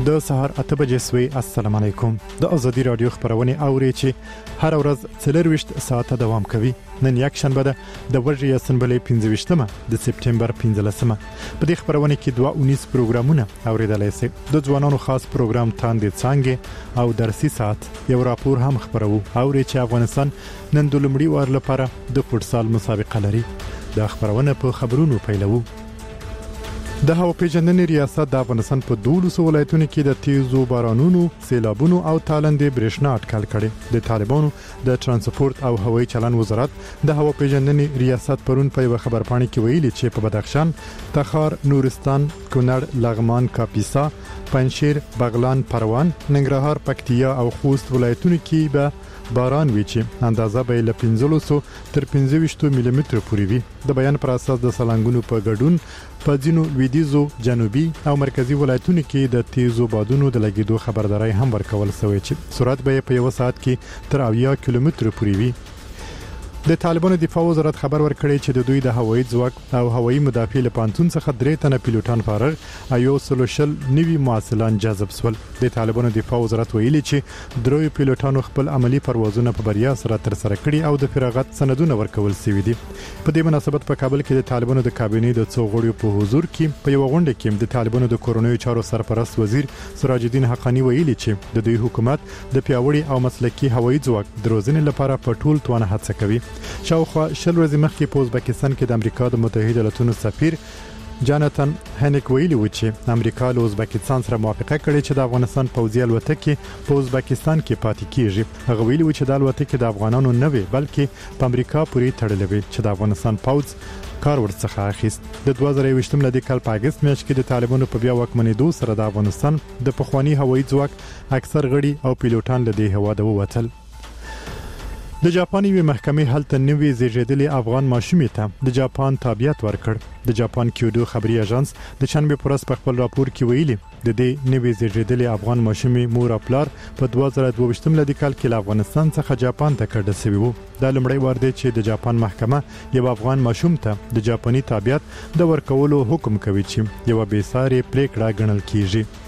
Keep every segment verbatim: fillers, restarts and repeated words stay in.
د سهار اته بجې سوي. السلام علیکم. د ازادي رادیو خبرونه اوري چې هر ورځ څلرويشت ساعته دوام کوي. نن یک شنبه ده د ورځې سنبلې پنځه ویشتمه د سپټمبر پنځلسمه. په دې خبرونه کې دوه اونیس پروګرامونه اوریدلای شئ. د ځوانانو خاص پروګرام تاندې څنګه او درسي ساعت یو راپور هم خبرو. اوري چې افغانستان نن د لومړي وار لپاره د فوتسال مسابقه لري. د خبرونه په خبرونو پیلوو. د هوا پیژندنې ریاست د افغانستان په دولسو ولایتونو کې د تیزو بارانونو، سیلابونو او تالندې برېښنا اټکل کړي. د طالبانو د ترانسپورت او هوایي چلن وزارت د هوا پیژندنې ریاست پرون په یو خبرپاڼه کې ویلي چې په بدخشان، تخار، نورستان، کونړ، لغمان، کاپیسا، پنجشیر، بغلان، پروان، ننګرهار، پکتیا او خوست ولایتونو کې به باران وی چې اندازه به له پنځلس تر پنځه ویشت ملي متر پورې وي. د بیان پر اساس د سلنګونو په ګډون په ځینو لویدیځو، جنوبي او مرکزی ولایتونو کې د تیزو بادونو د لګیدو خبرداري هم ورکول شوې چې سرعت به په یو ساعت کې تر اویا کیلومتر پورې وي. د طالبانو دفاع وزارت خبر ورکړی چې د دوی د هوایي ځواک او هوایي مدافع له پانتون څخه درې تنه پیلوټان فارغ او یو سلوشل نوي معسلان جذب شول. د طالبانو دفاع وزارت ویلي چې درې پیلوټانو خپل عملی پروازونه په بریا سره تر سره کړي او د فراغت سندونه ورکول شوي دي. په دې مناسبت په کابل کې د طالبانو د کابینې د څو غړیو په حضور کې په یو غونډه کې د طالبانو د کورونیو چارو سرپرست وزیر سراج الدین حقانی ویلي چې د دوی حکومت د پیاوړي او مسلکي هوایي ځواک د روزنې لپاره په ټول توانه هڅه کوي. شاوخوا شل ورځې مخکې په ازبکستان کې د امریکا د متحده ایالاتونو سفیر جاناتن هنیک ویلي و چې امریکا له ازبکستان سره موافقه کړې چې د افغانستان پوځي الوتکې په ازبکستان کې پاتې کیږي. هغه ویلي و چې د الوتکې د افغانانو نه وي بلکې په امریکا پورې تړلې وي چې د افغانستان پوځ کار ورڅخه اخیست. د دوه زره یوویشتم لدی کال په اگست میاشت کې د طالبانو په بیا واکمنېدو سره د افغانستان د پخوانی هوایي ځواک اکثر غړي او پیلوټان له دې هواده ووتل. د جاپان یوې محکمې هلته نوې زیږیدلې افغان ماشومې ته د جاپان تابعیت ورکړ. د جاپان کیودو خبري اژانس د شنبه پر ورځ په خپل راپور کې ویلي د دې نوې زیږیدلې افغان ماشومې مور او پلار په دوه زره دوه ویشتم لدی کال کې له افغانستان څخه جاپان ته کډه شوی وو. دا لومړی وار دی چې د جاپان محکمه یو افغان ماشوم ته د جاپاني تابعیت د ورکولو حکم کوي چې یو بې ساري پریکړه ګڼل کیږي.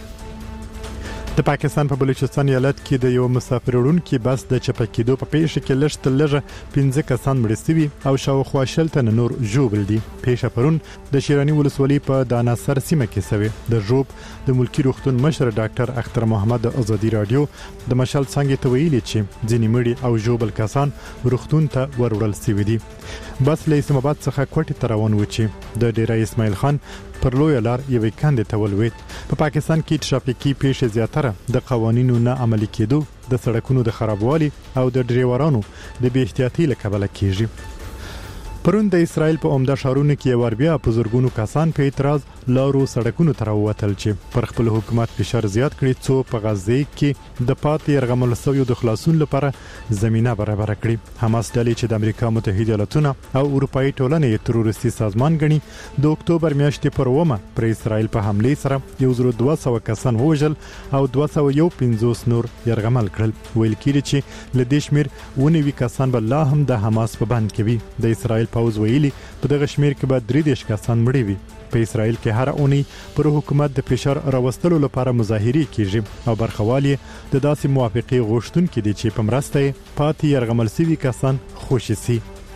د پاکستان په بلوچستان ایالت کې د یو مسافر وړونکي بس د چپه کېدو په پیښه کې لږ تر لږه پنځه کسان مړه شوي او شاوخوا شل تنه نور ژوبل دي. پیښه پرون د شیرانی ولسوالۍ په داناسر سیمه کې شوې. د ژوب د ملکی روغتون مشر ډاکټر اختر محمد د ازادي رادیو د مشال څنګه ته ویلي چې ځینې مړي او ژوبل کسان روغتون ته وروړل شوي دي. بس له اسلام آباد څخه کوټې ته روان و چې د ډیره اسماعیل خان پر لوی لار یوې کندې ته ولوېد. په پا پاکستان کې ټرافیکي پیښې زیاتره د قوانینو نه عملي کېدو، د سړکونو د خرابوالي او د ډریورانو د بې احتیاطۍ له کبله کېږي. پرون د اسرائیل په عمده ښارونو کې یو بیا په زرګونو کسان په اعتراض لارو سړکونو ته راووتل چې پر خپل حکومت فشار زیات کړي څو په غزه کې د پاتې یرغمل شویو د خلاصون لپاره زمينه برابر کړي. حماس ډلې چې د امریکا متحده ایالاتونو او اروپאי ټولنې تروریستي سازمان غني د اکتوبر میاشتې پر اومه پر اسرائیل په حمله سره یو زر دوه سوه کسان وژل او دوه سوه یو پنځوس نور یرغمل کړل. ویل کېږي چې لدې شمیر ونوي کسان به لا هم د حماس په بند کې وي. د اسرائیل پوز ویلي په دغه شمیر کې به درې دېرش کسان مړي وي. په اسرائیل کې هر اونۍ پر حکومت د فشار راوستلو لپاره مظاهرې کیږي او برخوالي د داسې موافقې غوښتونکو دي چې په مرسته پاتې یرغمل شوي کسان خوشي شي.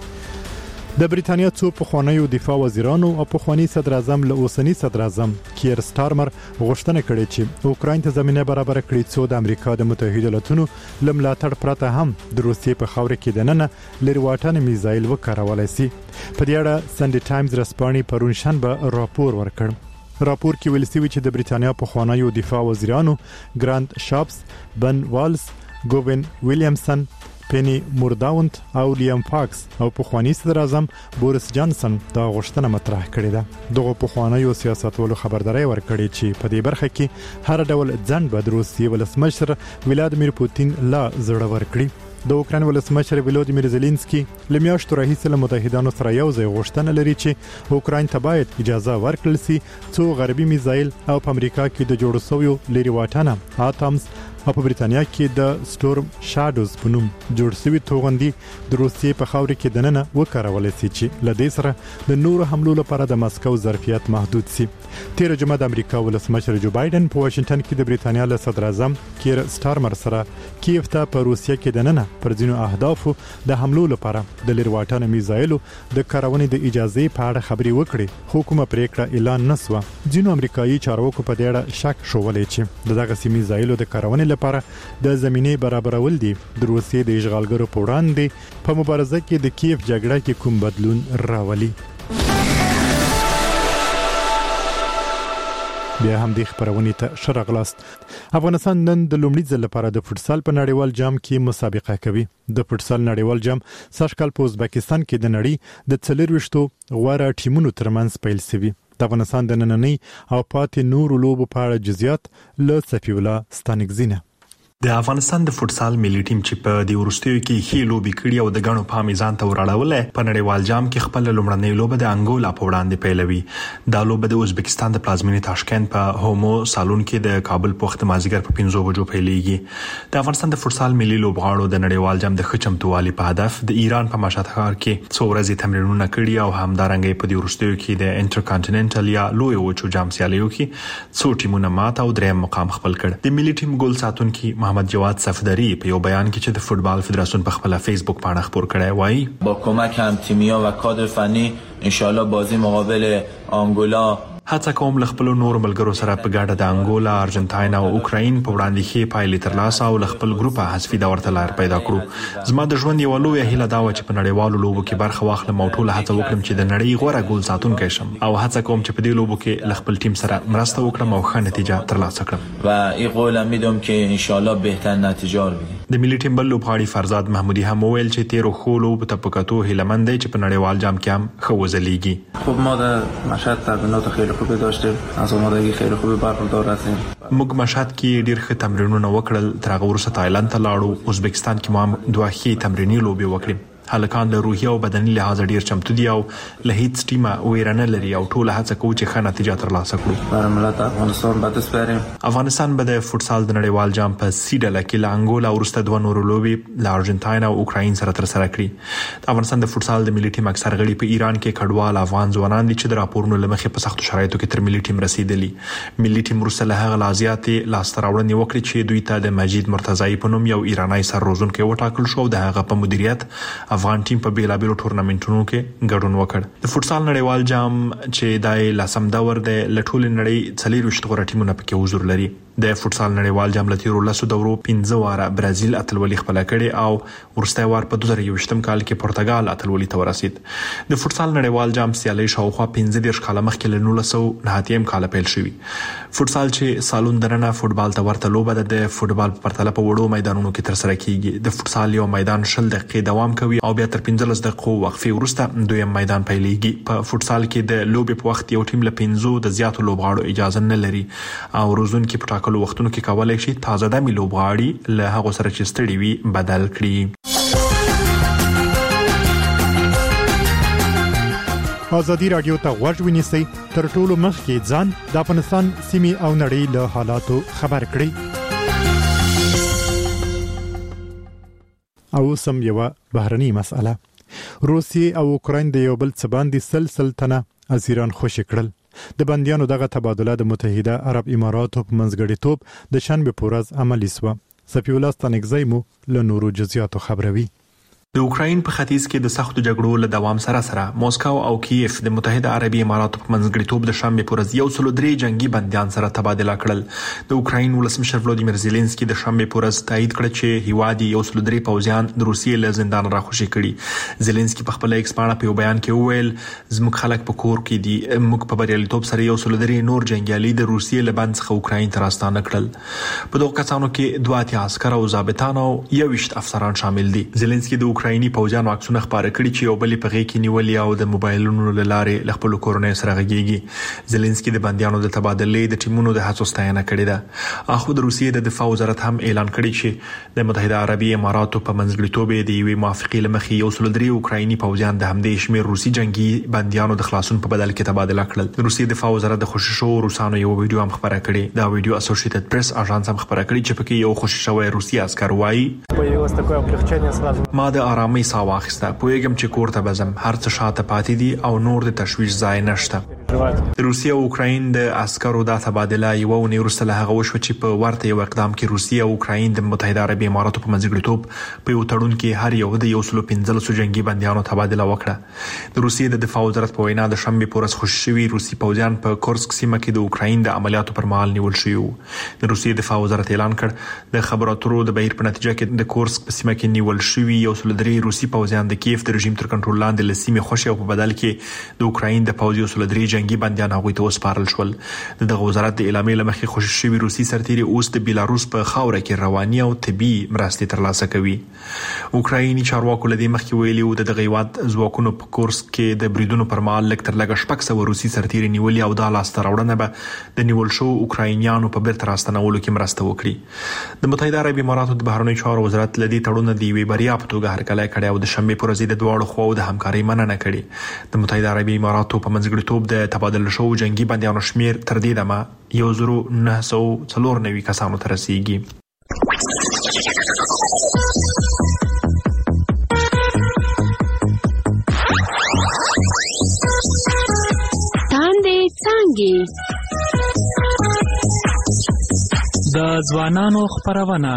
د بریتانیا څو پخوانیو دفاع وزیرانو او پخوانی صدر اعظم له اوسنی صدر اعظم کیر سټارمر غوښتنه کړې چې اوکراین ته زمينه برابر کړي څو د امریکا د متحده ایالاتونو لملاتړ پرته هم د روسیې په خاور کې دننه لري واټن میزایل وکارولای شي. په دې اړه سنډي ټایمز رسپانې پرون شنبه راپور ورکړ. راپور کې ویل شوی چې د بریتانیا پخوانیو دفاع وزیرانو ګرانت شاپس، بن والز، ګوین ویلیامسن، پینی مورداونت او لیام فاکس او پخوانی صدر اعظم بوریس جانسن دا غوښتنه مطرح کړې ده. دغه پخوانیو سیاستوالو خبرداري ورکړې چې په دې برخه کې هر ډول ځنډ به د روسیې ولسمشر ولادیمیر پوتین لا زړه ورکړي. د اوکراین ولسمشر ولادیمیر زيلنسکي لمیاشتو راهیسې له متحدانو سره یو ځای غوښتنه لري چې اوکراین ته باید اجازه ورکړل شي څو غربي میزایل او په امریکا کې د جوړ شویو لري واټنه اتمز په بریتانیا کې د سټورم شادوز په نوم جوړ شوی توغندي د روسیې په خاور کې دننه وکړول شي چې لدې سره د نورو حملو لپاره د ماسکو ظرفیت محدود شي. تیر جمعه د امریکا ولسمشر جو بایدن په واشنگټن کې د بریتانیا له صدر اعظم کیر سټارمر سره کیف ته په روسیې کې دننه پر ځینو اهدافو د حملو لپاره د لرواټن میزایلو د کارونې د اجازه په اړه خبري وکړي، خو کومه پریکړه اعلان نسوه. ځینو امریکایي چارواکو په دې اړه شک شولې چې دغه سیمې میزایلو د کارونې لپاره د زمینه برابرول دي د روسیې د اشغالګرو په وړاندې په مبارزه کې د کیف جګړه کې کوم بدلون راولي. بیا هم د خبرونې ته شرغلاست. افغانستان نن د لومړي ځل لپاره د فوتسال په نړیوال جام کې مسابقه کوي. د فوتسال نړیوال جام سږکال په ازبکستان کې د نړۍ د څلورويشتو غوړه ټیمونو ترمنځ پیل شوی. د افغانستان د نننۍ او پاتې نورو لوبو په اړه جزئیات له صفی الله ستانګزینه. د افغانستان د فوتسال ملي ټیم چې په د ورستیو کې هی لوبي کړی او د غنو په میزان ته وراړول په نړیوال جام کې خپل لومړنۍ لوبه د انګولا په وړاندې پیلوي. دا لوبه د ازبکستان د پلازمینې تاشکند په هومو سالون کې د کابل په وخت مازیګر په پنځو بجو پیلېږي. د افغانستان د فوتسال ملي لوبغاړو د نړیوال جام د خچمتوالي په هدف د ایران په مشهد ښار کې څو ورځې تمرینونه کړي او همدارنګه په د ورستیو کې د انټرکانټیننټل یا لوی وچو جام سیالیو کې څو ټیمونه ماته او دریم مقام خپل کړ. د ملي ټیم ګول ساتونکي محمد جواد صفدری په یو بیان کې چې د فوتبال فدراسیون په خپل فیسبوک باندې خبر کړی وایي با کمک هم تیمیا و کادر فنی ان شاء الله بازی مقابل آنگولا هڅه کوم خپل نور ملګرو سره په ګډه د انګولا، ارجنټاین او اوکراین په وړاندې کې پایلې ترلاسه او خپل ګروپ حذفي دور ته لار پیدا کړو. زما د ژوند یو لوی هیله دا و چې په نړیوالو لوبو کې برخه واخلم او ټول هڅه وکړم چې د نړۍ غوړه ګول ساتونکی شم او هڅه کوم چې په دې لوبو کې خپل ټیم سره مرسته وکړم او ښه نتیجه ترلاسه کړم و این قول میدم که ان شاء الله بهتر نتیجه بگیریم. د ملي ټیم بل لوبغاړي فرزاد محمودي هم ویل چې تیر خو لوب ته پکاتو هیلمند دی چې په نړیوال جام کې هم ښه وځلېږي. خب ما در مشهد تمرینات خیلی خوبی داشتیم، از آمادگی خیلی خوبی برخوردار هستیم. موږ مشهد کې ډیر ښه تمرینونه وکړل، تر هغه وروسته تایلند ته لاړو. ازبکستان کې مو هم دوه ښې تمریني لوبې وکړې. هلکان له روحي او بدني لحاظ ډیر چمتو دي او له هیڅ ټیمه ویرانه لري او ټول هڅه کوي چې ښه نتیجه ترلاسه کړي. برای ملت افغانستان به دست بیاریم. افغانستان به د فوتسال د نړیوال جام په سی ډله کې له انګولا وروسته دوه نورو لوبې له ارجنټاین او اوکراین سره تر سره کړي. د افغانستان د فوتسال د ملي ټیم اکثر غړي په ایران کې کډوال افغان ځوانان دي چې د راپورونو لمخې په سختو شرایطو کې تر ملي ټیم رسیدلي. ملي ټیم وروسته له هغه لازیاتې لاسته راوړنې وکړي چې دوی ته د مجید مرتضی په نوم یو ایرانی سر روزونکی وټاکل شو او د هغه په مدیریت افغان ټیم په بیلابیلو ټورنمنټونو کې ګډون وکړ. د فوتسال نړیوال جام چې دای لسم دور د لټول نړۍ څلورويشت غوړه ټیمونه پکې حضور لري. د فوتسال نړیوال جام لتیرو لسو دورو پنځه واره برازیل اتلولي خپل کړي او ورسته وار په دوه زره یوویشتم کال کې پرتګال اتلولي ته ورسید. د فوتسال نړیوال جام سیالي شاوخوا پنځه دیرش کاله مخکې له نولس سوه نهه اتیا کال پیل شوی. فوتسال چې سالون دننه فوتبال ته ورته لوبه ده، د فوتبال په پرتله په وړو میدانونو کې تر سره کیږي. د فوتسال یو میدان شل دقیقې دوام کوي او بیا تر پنځلس دقیقو وقفې وروسته دویم میدان پیلېږي. په فوتسال کې د لوبې په وخت یو ټیم له پنځو د زیاتو لوبغاړو اجازه نه لري او روزونکي په ټاکلو وختونو کې کولای شي تازه دمي لوبغاړي له هغه سره چې ستړي وي بدل کړي. ازادي رادیو ته غوږ ونیسئ، تر ټولو مخکې ځان د افغانستان سیمې او نړۍ له حالاتو خبر کړئ. او سم یو بهرني مسأله. روسیې او اوکراین د یو بل څه باندې سلسل تنه اسیران خوشي کړل. د بندیانو دغه تبادله د متحده عرب اماراتو په منځګړیتوب د شنبه په ورځ عملي شوه. صفی الله ستانګزی مو له نورو جزئیاتو خبروي. د اوکراین په ختیځ کې د سختو جګړو له دوام سره سره موسکو او کیف د متحده عربي اماراتو په منځګړیتوب د شنبه په ورځ یو سل درې جنگي بندیان سره تبادله کړل. د اوکراین ولسمشر ولادیمیر زيلنسکي د شنبه په ورځ تایید کړ چې هیواد یو سل درې پوځیان د روسیې له زندان راخوشي کړي. زيلنسکي په خپل ایکس باندې په یو بیان کې وویل زموږ خلک په کور کې دي، موږ په بریالیتوب سره یو سل درې نور جنگیالي د روسیې له بند څخه اوکراین ته راستانه کړل. په دغه کسانو کې دوه اتیا عسكر او ضابطان او یو ویشت افسران شامل دي. زيلنسکي د اوکرایني پوځیانو عکسونه خپاره کړي چې یو بل په غېږ کې نیولي او د موبایلونو له لارې له خپل کورنۍ سره غږیږي. زيلنسکي د بنديانو د تبادلې د ټیمونو د هڅو ستاینه کړې ده. اخو د روسیې د دفاع وزارت هم اعلان کړی چې د متحده عربي اماراتو په منځګړیتوب د یوې موافقې لمخې یو سل درې اوکرایني پوځیان د همدې شمیر روسي جنگي بنديانو د خلاصون په بدل کې تبادله کړل. د روسیې دفاع وزارت د خوششو روسانو یو ویډیو هم خبره کړې. دا ویډیو اسوسییټډ پریس اژانس هم خبره کړې چې پکې یو خوششوي روسي عسكر وایي ما د آرامۍ ساه واخیسته، پوهیږم چې کور ته بزم، هر څه شاته پاتې دي او نور د تشویش ځای نشته. د روسیې او اوکراین د عسکرو د تبادله یو ونی وروسته له هغه وشو چې په ورته یو اقدام کې روسیې او اوکراین د متحده عربي اماراتو په منځګړیتوب په یو تړون کې هر یو د یو سل پنځلس جنگي بنديانو تبادله وکړه. د روسیې د دفاع وزارت په وینا د شنبه پورس خوششوي روسي پوځیان په کورسک سیمه کې د اوکراین د عملیاتو پر مهال نیول شوی وو. د روسیې دفاع وزارت اعلان کړ د خبرو اترو د بهیر په نتیجه کې د کورسک په سیمه کې نیول شوی یو سل درې روسي پوځیان د کیف د رژیم تر کنټرول لاندې لسیمه خوشي او په بدل کې د اوکراین د پوځي یو سل درې جنگي بنديان هغوی ته وسپارل شول. دغه وزارت د اعلامیې لمخې خوششوي روسي سرتیري اوس د بیلاروس په خاوره کې رواني او طبي مرستې ترلاسه کوي. اوکرایني چارواکو لدی مخکې ویلي و د دغه هیواد ځواکونو په کورسک کې د بریدونو پر مهال لږ تر لږه شپږ سوه روسي سرتیري نیولي او دا لاسته راوړنه به د نیول شو اوکراینیانو په بیرته راستنولو کې مرسته وکړي. د متحده عربي اماراتو د بهرنیو چارو وزارت لدی تړون د یوې بریا په توګه هرکلی کړی او د شنبه پر ورځ د دواړو خواو د همکارۍ مننه کړې. د متحده عربي اماراتو په منځګړیتوب د تبادله شوو جنگي بنديانو شمیر تر دې دمه یو زرو نه سوه څلور نوي کسانو ته رسیږي. تاندې څانګې د ځوانانو خپرونه.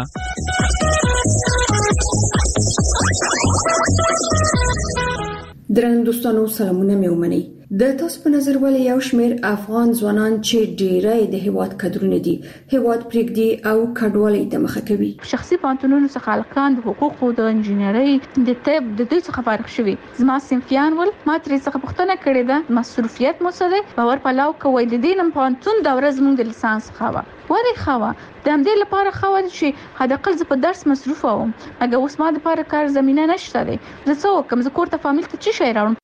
درنو دوستانو سلامونه مې ومنئ. د تاسو په نظر ولې یو شمیر افغان ځوانان چې ډیری د هیواد قدرونه دي هیواد پرېږدي او کډوالۍ ته مخه کوي؟ شخصي پانتونونو څخه خلکان د حقوقو د انجینرۍ د طب د دوی څخه فارغ شوي. زما صنفیان ول ما ترې څخه پوښتنه کړې ده مصروفیت مو څه دی؟ باور پلاو کوي د دې نن پانتون د ورځ موږ د لیسانس خوا وری خوا د همدې لپاره خوا چې حد اقل زه په درس مصروف وم، اګه اوس ما د لپاره کار زمينه نشته دی. زه څه وکم؟ زه کور ته فامیل ته چی شي راوړم؟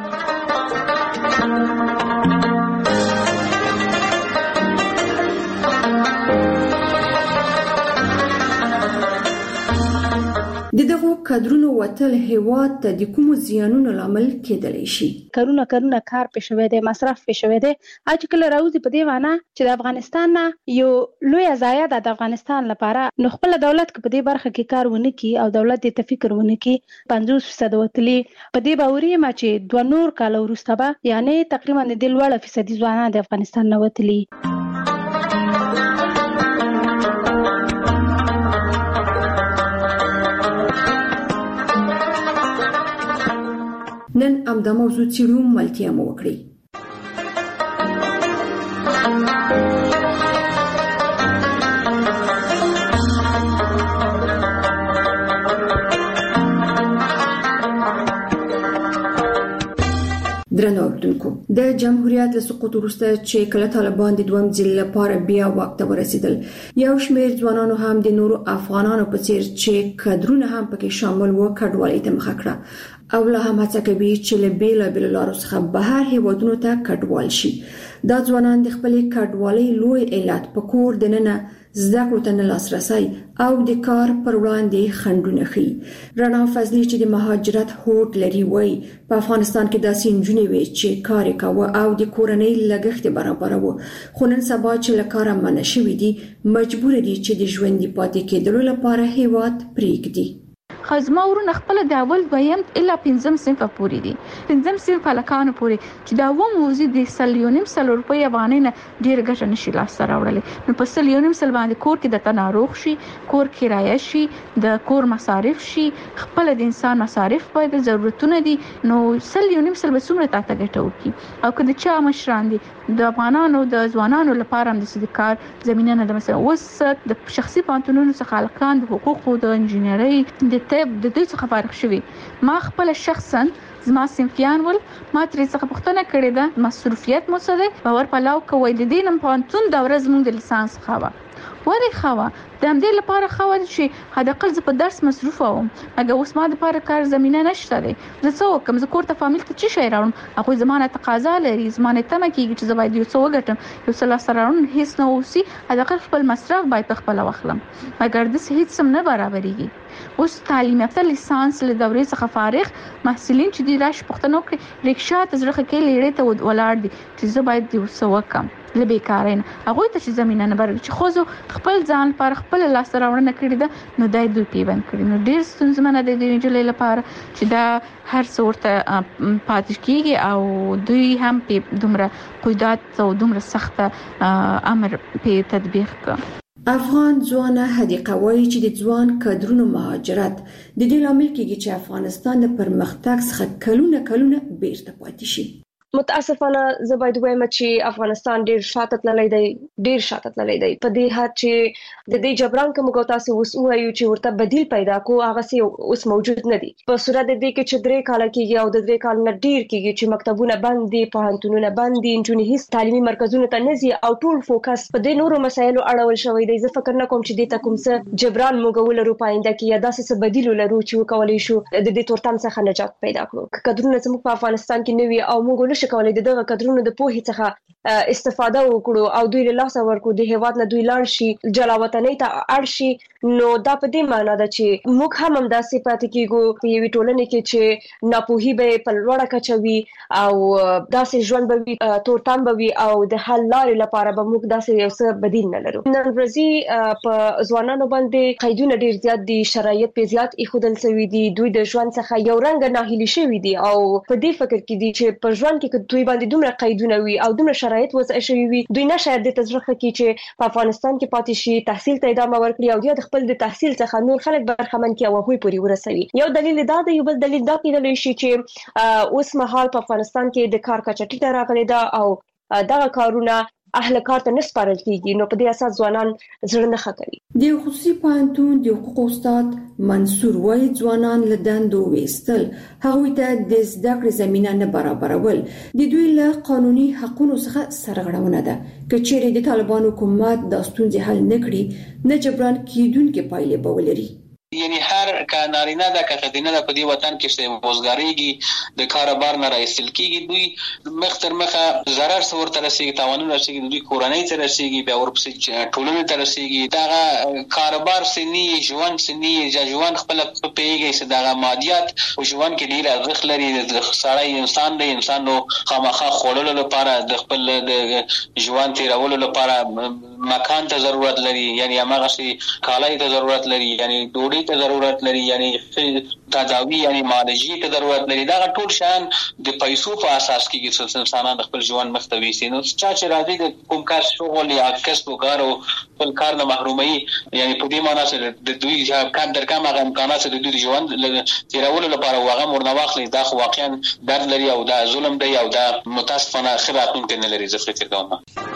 د دغه کډرونو وتل هیواد ته د کوم زیانونو لامل کېدلی شي؟ کارونه کارونه کار پېښوي دي، مصرف پېښوي دي. اج کله راوځي په دې وانه چې د افغانستان نه یو لوی ځای د افغانستان لپاره نو خپل دولت کې په دې برخه کې کار ونه کی او دولت دې تفکر ونه کی پنځوس فیصد وتلی په دې باوري ما چې دوه نور کال وروسته به یعنی تقریبا د لوړ فیصدي ځوانان د افغانستان نه وتلی. نن امدا موضوع څیړو ملتیا مو وکړي. درنو اوریدونکو، د جمهوریت له سقوط وروسته چې کله طالبان د دویم ځل لپاره بیا واک ته ورسېدل، یو شمېر ځوانانو هم د نورو افغانانو په څیر چې کډرونه هم پکې شامل وو کډوالۍ ته مخه کړه او لا هم هڅه کوي چې له بیلابېلو لارو څخه بهر هیوادونو ته کډوال شي. دا ځوانان د خپلې کډوالۍ لوی علت په کور دننه زده کړو ته نه لاسرسی او د کار پر وړاندې خنډونه ښیي. رڼا فضلي چې د مهاجرت هوډ لري وایي په افغانستان کې داسې نجونې وې چې کار یې کاوه او د کورنۍ لګښت یې برابروه، خو نن سبا چې له کاره منع شوي دي مجبور دي چې د ژوندي پاتې کېدلو لپاره هیواد پرېږدي. خزما ورونه خپل د اول دویم الا پنځم صنف پورې دي، پنځم صنف هلکانو پورې چې دا و موزي د سلیونیم سل روپۍ افغانۍ نه ډیر ګټه نشي لاسته راوړلی. نو په سلیونیم سل باندې کور کې د تناروغ شي، کور کرایه شي، د کور مصارف شي، خپل د انسان مصارف باید ضرورتونه دي، نو سلیونیم سل به څومره تاته ګټه وکړي. او که د چا مشران دي د افغانانو د ځوانانو لپاره هم د کار زمينه نه ده. مثلا اوس د شخصي پانتونونو څخه خلکان د حقوقو د انجینرۍ د طب د دوی څخه فارغ شوي. ما خپل شخصا زما صنفیان ول ما ترې څخه پوښتنه کړې ده مصروفیت مو څه دی؟ باور پلاو کوي د دې نن پانتون د ورځ موږ د لیسانس خوا ولې خوا د همدې لپاره خوا چې حداقل زه په درس مصروف وم اګه اوس ما د لپاره کار زمينه نشته دی زه څه وکم زه کور ته فامیل ته چی شي راوړم هغه زمانه تقاضا لري زمانه تمه کیږي چې زه باید یو څه وګټم یو څه لاسته راوړم هیڅ نه اوسي حداقل خپل مصرف باید خپل واخلم مګر د هیڅ سم نه برابرېږي اوس تعلیم یافته لیسانس له دورې څخه فارغ محصلین چې دی راش پښتنو کې ریکشا ته زړه کې لیړې ته ولاړ دي چې زه باید یو څه وکم لبي کارین هغه ته چې زمينه نه برګ چې خو خپل ځان پر خپل لاس راوړنه کړی ده نو دای دوی پیوند کړی نو ډیر ستونزمنه د دې جلې لپاره چې دا هر څورته پاتې کیږي او دوی هم په دومره قیودات او دومره سخته امر په تطبیق کړ افغان ځوانه حدیقه وایي چې د ځوان کادرونو مهاجرت د دې لامل کېږي چې افغانستان د پرمختګ څخه کلونه کلونه بیرته پاتې شي متاسفانه زه باید وایم چې افغانستان ډیر شاته تللی دی ډیر شاته تللی دی په دې حد چې د دې جبران کوم کو تاسو اوس وایو چې ورته بدیل پیدا کو هغه سي اوس موجود نه دي په صورت د دې کې چې درې کال کېږي او د درې کال نه ډیر کېږي چې مکتبونه بند دي پوهنتونونه بند دي انجونې هیڅ تعلیمي مرکزونه ته نه ځي او ټول فوکس په دې نورو مسایلو اړول شوی دی زه فکر نه کوم چې دې ته کوم څه جبران موږ ولرو پاینده کې یا داسې څه بدیل ولرو چې وکولای شو د دې تورتم څخه نجات پیدا کړو کډرونه زموږ په افغانستان کې نوي او موږ له شکولای دغه کډرونو د پوهې څخه استفاده وکړو او دوی له لاس ورکو د هیواد نه دوی لاړ شي جلا وطنۍ ته اړ شي نو دا په دې معنی ده چې موږ هم هم داسې پاتې کیږو په یوې ټولنې کې چې ناپوهي به په لوړه کچه وي او داسې ژوند به وي تورتم به وي او د حل لارې لپاره به موږ داسې یو څه بدیل نه لرو نن ورځې په ځوانانو باندې قیدونه ډیر زیات دي شرایط په زیات ایښودل شوي دي دوی د ژوند څخه یو رنګ ناهیلي شوي دي او په دې فکر کې دي چې په ژوند کې دوی باندې دومره قیدونه وي او دومره شرایط وضع شوي وي دوی نه شاید د تجربه کې چې په افغانستان کې پاتې شي تحصیل ته ادامه ورکړي او د خپل د تحصیل څخه نور خلک برخمن کړي او هغوی پورې ورسوي یو دلیل دا دی یو بل دلیل دا کېدلی شي چې اوس مهال په افغانستان کې د کار کچه ټیټه راغلې ده او دغه کارونه اهل کار ته نسپارل کیږي نو په دې اساس ځوانان زړه نه خکوي د خصوصي پوهنتون د حقوقو استاد منصور وای ځوانان له دندو وېستل هغوی ته د زده کړې زمينه نه برابرول د دوی له قانوني حقوقو څخه سرغړونه ده کچېرې د طالبانو حکومت د ستونزې حل نکړي نه جبران کیدونکو پایلې به ولري یعنی هر کا نارینه د کخدینه د پدی وطن کې چې روزګاریږي د کاروبار نه راځل کیږي دوی مختر مخه ضرر سور تر رسیږي تاوانونه رسیږي دوی کورنۍ تر رسیږي بیا ورپسې ټولنه تر رسیږي دا کاروبار سني ژوند سني ژوند خپل پیږي چې دا مادیات او ژوند کې ډیر ارزښت لري د سړی انسان دی انسان نو خامخا خورلو لپاره د خپل د ژوند تیرولو لپاره مکان ته ضرورت لري یعنی هغه شي کالای ته ضرورت لري یعنی ډوډۍ ته ضرورت لري یعنی تداوی یعنی معالجې ته ضرورت لري دا ټول شان د پیسو په اساس کې چې انسانان خپل ژوند مختوي سي نو چې چې راځي د کوم کار شغل یا کسب او کار او خپل کار نه محرومي یعنی په دې معنی چې د دوی کار در کوم هغه امکانات د دوی ژوند تیرولو لپاره هغه مرنه واخلي دا خو واقعا درد لري او دا ظلم دی او دا متاسفانه خبراتون کې نه لري زه فکر کوم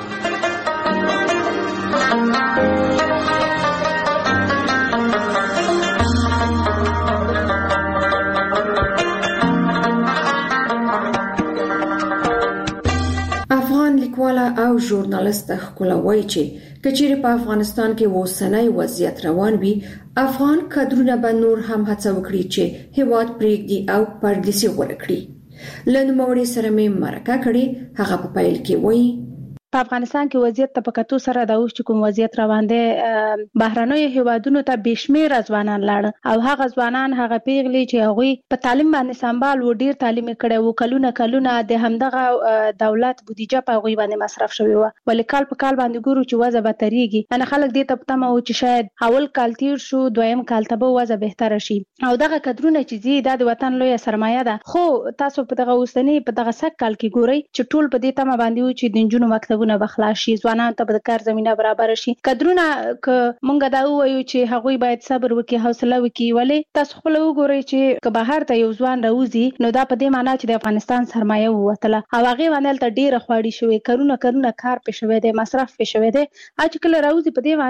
لیکواله او ژورنالیست ښکلا وایي چې کچېرې په افغانستان کې اوسنی وضعیت روان وي افغان کادرونه به نور هم هڅه وکړي چې هیواد پرېږدي او پردیسي غوره کړي له نوموړي سره مې مرکه کړې هغه په پیل کې وایي په افغانستان کې وضعیت ته په کتو سره د اوس کوم وضعیت روان دی بهرنیو هیوادونو ته بشمیر ځوانان لاړ او هغه ځوانان هغه پیغلي چې هغه په تعلیم باندې سمبال و ډیر تعلیم کړي وو کلونه کلونه د همدغه دولت بودیجه په هغه باندې مصرف شوی و ولې کال په کال باندې ګورو چې وضع به تریږي انا خلک دې ته پته مو چې شاید اول کال تیر شو دویم کال ته به وضع بهتر شي او دغه کډرونه چې زی د وطن لوی سرمایه ده خو تاسو په دغه اوسنی په دغه سک کال کې ګورئ چې ټول په دې تمه باندې و چې د جنونو مکتب نه بخلاص شي ځوانان ته د کار زمينه برابر شي کډرونه ک مونږ دا وایو چې هغوی باید صبر وکړي حوصله وکړي ولې تاسو خپل وګورئ چې که بهر ته یو ځوان راوځي نو دا په دې معنی چې د افغانستان سرمایه ووتله او هغه باندې ته ډیره خواړی شوی کارونه کارونه کار پې شوی دی مصرف پې شوی دی چې کله راوځي په دې معنی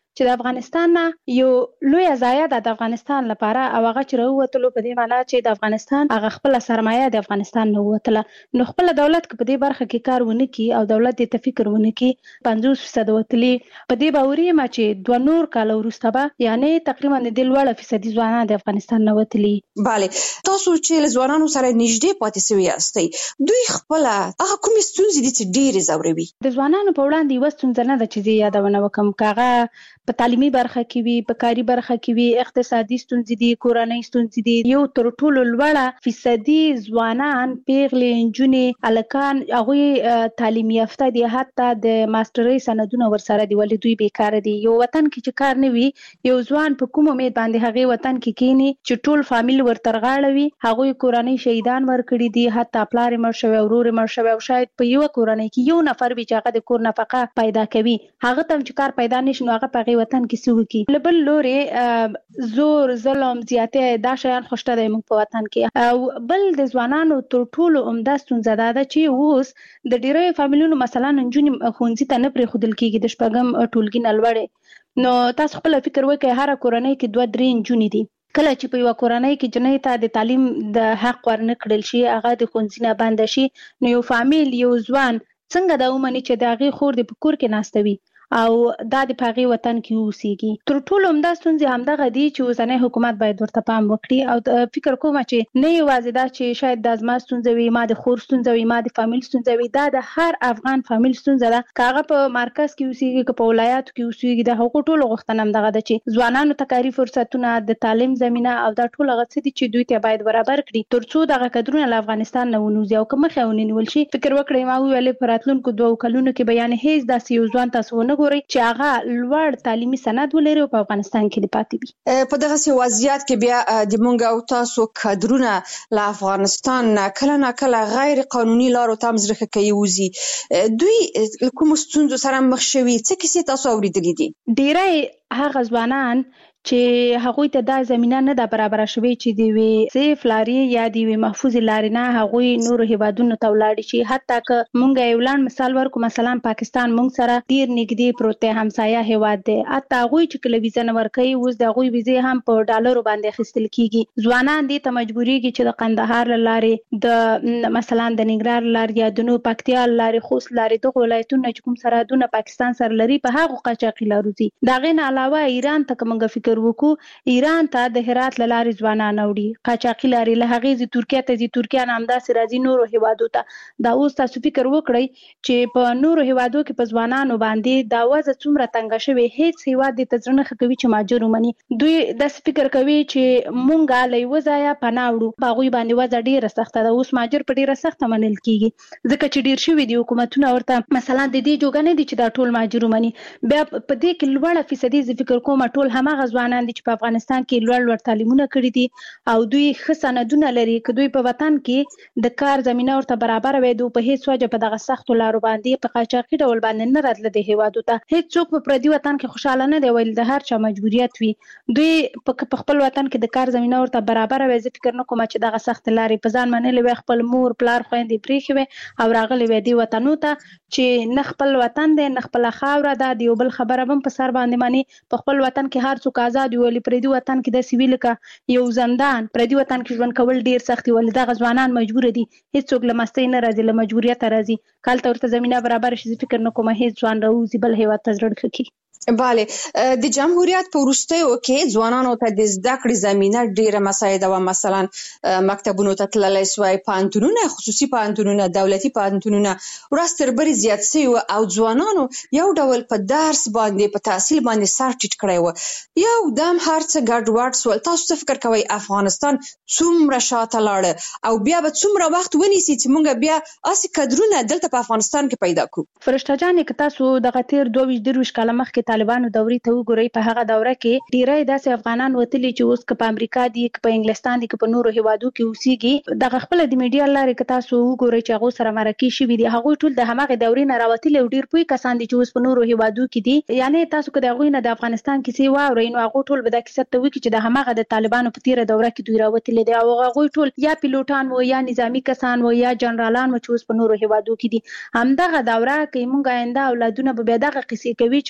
چې د افغانستان نه یو لوی ضایع د افغانستان لپاره او هغه چې راووتلو په دې معنی چې د افغانستان هغه خپل سرمایه د افغانستان نه ووتله نو خپل دولت په دې برخه کې کار ونه کی او دولت دې ته فکر ونه کی پنځوس فیصد وتلی په دې باوري ما چې دوه نور کال وروسته به یعنی تقریبا د لوړ فیصدي ځوانان د افغانستان نه وتلی. bale تاسو چې له ځوانانو سره نږدې پاتې شوي یاستئ دوی خپل هغه کومې ستونزې دي چې ډېرې ځوروي؟ د ځوانانو په وړاندې یوه ستونزه نه ده چې زه یادونه وکړم که هغه په تعلیمي برخه کې وي په کاري برخه کې وي اقتصادي ستونزې دي کورنۍ ستونزې دي یو تر ټولو لوړه فیصدي ځوانان پیغلې نجونې هلکان هغوی تعلیم یافته دي حتی د ماسټرۍ سندونه ورسره دي ولې دوی بیکاره دي. یو وطن کې چې کار نه وي یو ځوان په کوم امید باندې هغې وطن کې کینی چې ټول فامیل ورته رغاړه وي هغوی کورنۍ شهیدان ورکړي دي حتی پلار یې مړ شوی ورور یې مړ شوی او شاید په یوه کورنۍ کې یو نفر وي چې هغه د کور نفقه پیدا کوي هغه ته هم چې کار پیدا نشي نو هغه په هغې وطن کې څه وکړي. له بل لورې زور ظلم زیاتې دا شیان خو شته دی موږ په وطن کې او بل د ځوانانو تر ټولو عمده ستونزه دا ده چې اوس د ډېریو فامیلونو مثلا نجونې ښوونځي ته نه پرېښودل کېږي د شپږم ټولګي نه لوړې نو تاسو خپله فکر وکړئ هره کورنۍ کې دوه درې نجونې دي کله چې په یوه کورنۍ کې جنۍ ته د تعلیم د حق ورنه کړل شي هغه د ښوونځي نه بنده شي نو یو فامیل یو ځوان څنګه دا ومني چې د هغې خور د په کور کې ناسته وي او دا د په هغې وطن کې اوسېږي. تر ټولو عمده ستونزې همدغه دي چې اوسنی حکومت باید ورته پام وکړي او فکر کومه چې نه یوازې دا چې شاید دا زما ستونزه وي ما د خور ستونزه وي ما د فامیل ستونزه وي دا د هر افغان فامیل ستونزه ده که هغه په مرکز کې اوسېږي که په ولایاتو کې اوسېږي د هغو ټولو غوښتنه همدغه ده چې ځوانانو ته کاري فرصتونه د تعلیم زمینه او دا ټول هغه څه دي چې دوی ته باید برابر کړي تر څو دغه کدرونه له افغانستان نه ونوځي او که مخې ونیول شي فکر وکړئ ما وویلې په راتلونکو دوو کلونو کې به یعنې هېڅ داسې یو ځوان تاسو ونه ګورئ چې هغه لوړ تعلیمي سند ولري او په افغانستان کې د پاتې وي. په دغه وضعیت کې بیا د مونږ او تاسو کادرونه له افغانستان نه کله نه کله غیر قانوني لارو ته مزرخه کوي وزي دوی کوم ستونزو سره مخ شوي څه کیسې تاسو اوریدلې دي؟ ډیری هغه ځوانان چې هغوی ته دا زمینه نه ده برابره شوې چې د یوې سیف لارې یا د یوې محفوظې لارې نه هغوی نورو هیوادونو ته ولاړې شي حتی که موږ یو لنډ مثال ورکړو مثلا پاکستان موږ سره ډېر نږدې پروت دی همسایه هیواد دی حتی هغوی چې کله ویزه نه ورکوي اوس د هغوی ویزې هم په ډالرو باندې اخیستل کېږي. ځوانان دې ته مجبورېږي چې د قندهار له لارې د مثلا د ننګرهار له لارې یا د نو پکتیا له لارې خوست له لارې دغو ولایتونو چې کوم سرحدونه پاکستان سره لري په هغو قاچاقي لارو ځي. د هغې نه علاوه ایران ته که موږ فکر وکړو ایران ته د هرات له لارې ځوانان وړي قاچاقي لارې له هغې ځي ترکیه ته ځي ترکیه نه همداسې راځي نورو هیوادو ته. دا اوس تاسو فکر وکړئ چې په نورو هیوادو کې په ځوانانو باندې دا وضع څومره تنګه شوې هېڅ هیواد دې ته زړه نه ښه کوي چې مهاجر ومني. دوی داسې فکر کوي چې مونږ له یوه ځایه پناه وړو په هغوی باندې وضع ډېره سخته ده. اوس مهاجر په ډېره سخته منل کېږي ځکه چې ډېر شوي دي حکومتونه ورته مثلا د دې جوګه نه دي چې دا ټول مهاجر ومني. بیا په دې کې لوړه فیصدي زه فکر کوم ټول هماغه ځوانان دي چې په افغانستان کې لوړ لوړ تعلیمونه کړي دي او دوی ښه سندونه لري که دوی په وطن کې د کار زمینه ورته برابره وي دوی په هېڅ وجه په دغه سختو لارو باندې په قاچاقي ډول باندې نه راتله د هیوادو ته. هېڅ څوک په پردي وطن کې خوشحاله نه دی ویل د هر چا مجبوریت وي دوی په خپل وطن کې د کار زمینه ورته برابره وي. زه فکر نه کوم چې دغه سخت لارې په ځان منلې وي خپل مور پلار خویندې پرېښې وي او راغلې وي دې وطنو ته چې نه خپل وطن دی نه خپله خاوره ده د یو بل خبره به هم په سر باندې مني. په خپل وطن کې هر څوک آزاد وي ولې پردي وطن کې داسې وي لکه یو زندان. پردي وطن کې ژوند کول ډېر سخت دي ولې دغه ځوانان مجبوره دي هېڅوک له مستۍ نه راځي له مجبوریته راځي که هلته ورته زمینه برابره شي زه فکر نه کوم هېڅ ځوان راوځي بل هېواد ته زړه ښه کړي. bale د جمهوریت په وروستیو کې ځوانانو ته د زده کړې زمینه ډېره مساعده وه مثلا مکتبونو ته تللی سوی پوهنتونونه خصوصي پوهنتونونه دولتي پوهنتونونه ورځ تر بلې زیات سوي وه او ځوانانو یو ډول په درس باندې په تحصیل باندې سر ټیټ کړی وه یو دم هر څه ګډوډ سول. تاسو څه فکر کوئ افغانستان څومره شاته لاړه او بیا به څومره وخت ونیسي چې موږ بیا هسې کدرونه دلته په افغانستان کې پیدا کړو؟ فرشته جانې که تاسو دغه تېر دوه ویشت درویشت کاله مخکې طالبانو دورې ته وګورئ په هغه دوره کې ډېری داسې افغانان وتلي چې اوس که په امریکا دي که په انګلستان دي که په نورو هیوادو کې اوسېږي دغه خپله د میډیا له لارې که تاسو وګورئ چې هغو سره مرکې شوي دي هغوی ټول د هماغې دورې نه راوتلي او ډېر پوه کسان دي چې اوس په نورو هیوادو کې دي. یعنې تاسو که د هغوی نه د افغانستان کیسې واورئ نو هغو ټول به دا کیسه ته وکړي چې د هماغه د طالبانو په تېره دوره کې دوی راوتلي دي او هغوی ټول یا پیلوټان وو یا نظامي کسان وو یا جنرالان وو چې اوس په نورو هیوادو کې دي. همدغه دوره که موږ آینده اولادونه به بیا دغه قیسې کوي چې په دغه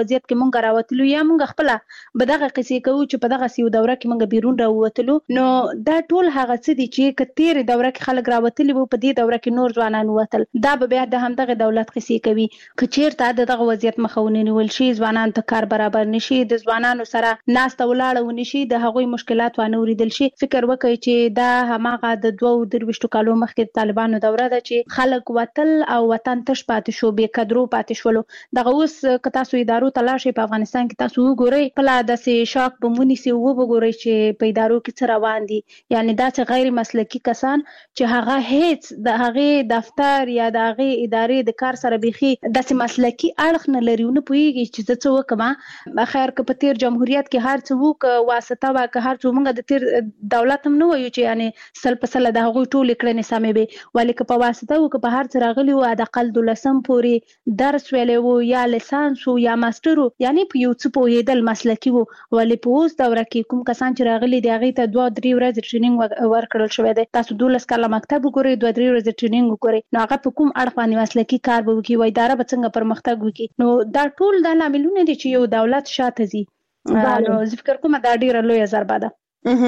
وضعیت کې مونږ راوتلو یا مونږ خپل به دغه قصې کوو چې په دغه سیو دوره کې مونږ بیرون راووتلو، نو دا ټول هغه څه دي چې کتیر دوره کې خلک راوتلي وو، په دې دوره کې نور ځوانان وتل، دا به بیا د همدغه دولت قصې کوي. کچیر ته دغه وضعیت مخاونه نیول شي، ځوانان ته کار برابر نشي، د ځوانانو سره ناسته ولاړه ونشي، د هغوی مشکلات وانه اوریدل شي. فکر وکړئ چې دا هماغه د دوه درویشتو کالو مخکې د طالبانو دوره ده چې خلک وتل او وطن تش پاتې شو، بې قدرو پاتې شولو. دغه اوس که تاسو ادارو ته لاړ شئ په افغانستان کې تاسو وګورئ، خپله داسې شاک به ونیسي او وګورئ چې په ادارو کې څه روان دي، یعنې داسې غیر مسلکي کسان چې هغه هیڅ د هغې دفتر یا د هغې ادارې د کار سره بیخي داسې مسلکي اړخ نه لري، ونه پوهېږي چې زه څه وکړم. خیر که په تیر جمهوریت کې هر څه وو، که واسطه وه، که هر څه موږ د تیر دولت هم نه وایو چې یعنې سل په سله د هغوی ټولې کړنې سمې وې، ولې که په واسطه وو، که په هر څه راغلي وو، حداقل دولسم پورې درس ویلی وو یا لیسانس وو یا ماسټر وو، یعنې په یو څه پوهېدل مسلکي وو. ولې په اوس دوره کې کوم کسان چې راغلي دي هغې ته دوه درې ورځې ټریننګ ورکړل شوی دی. تاسو دولس کاله مکتب وګورئ، دوه درې ورځې ټریننګ وګورئ، نو هغه په کوم اړخ باندې مسلکي کار به وکړي، و اداره به څنګه پرمختګ وکړي. نو دا ټول دا لاملونه دي چې یو دولت شاته ځي. نو زه فکر کوم دا ډیره لویه ضربه ده.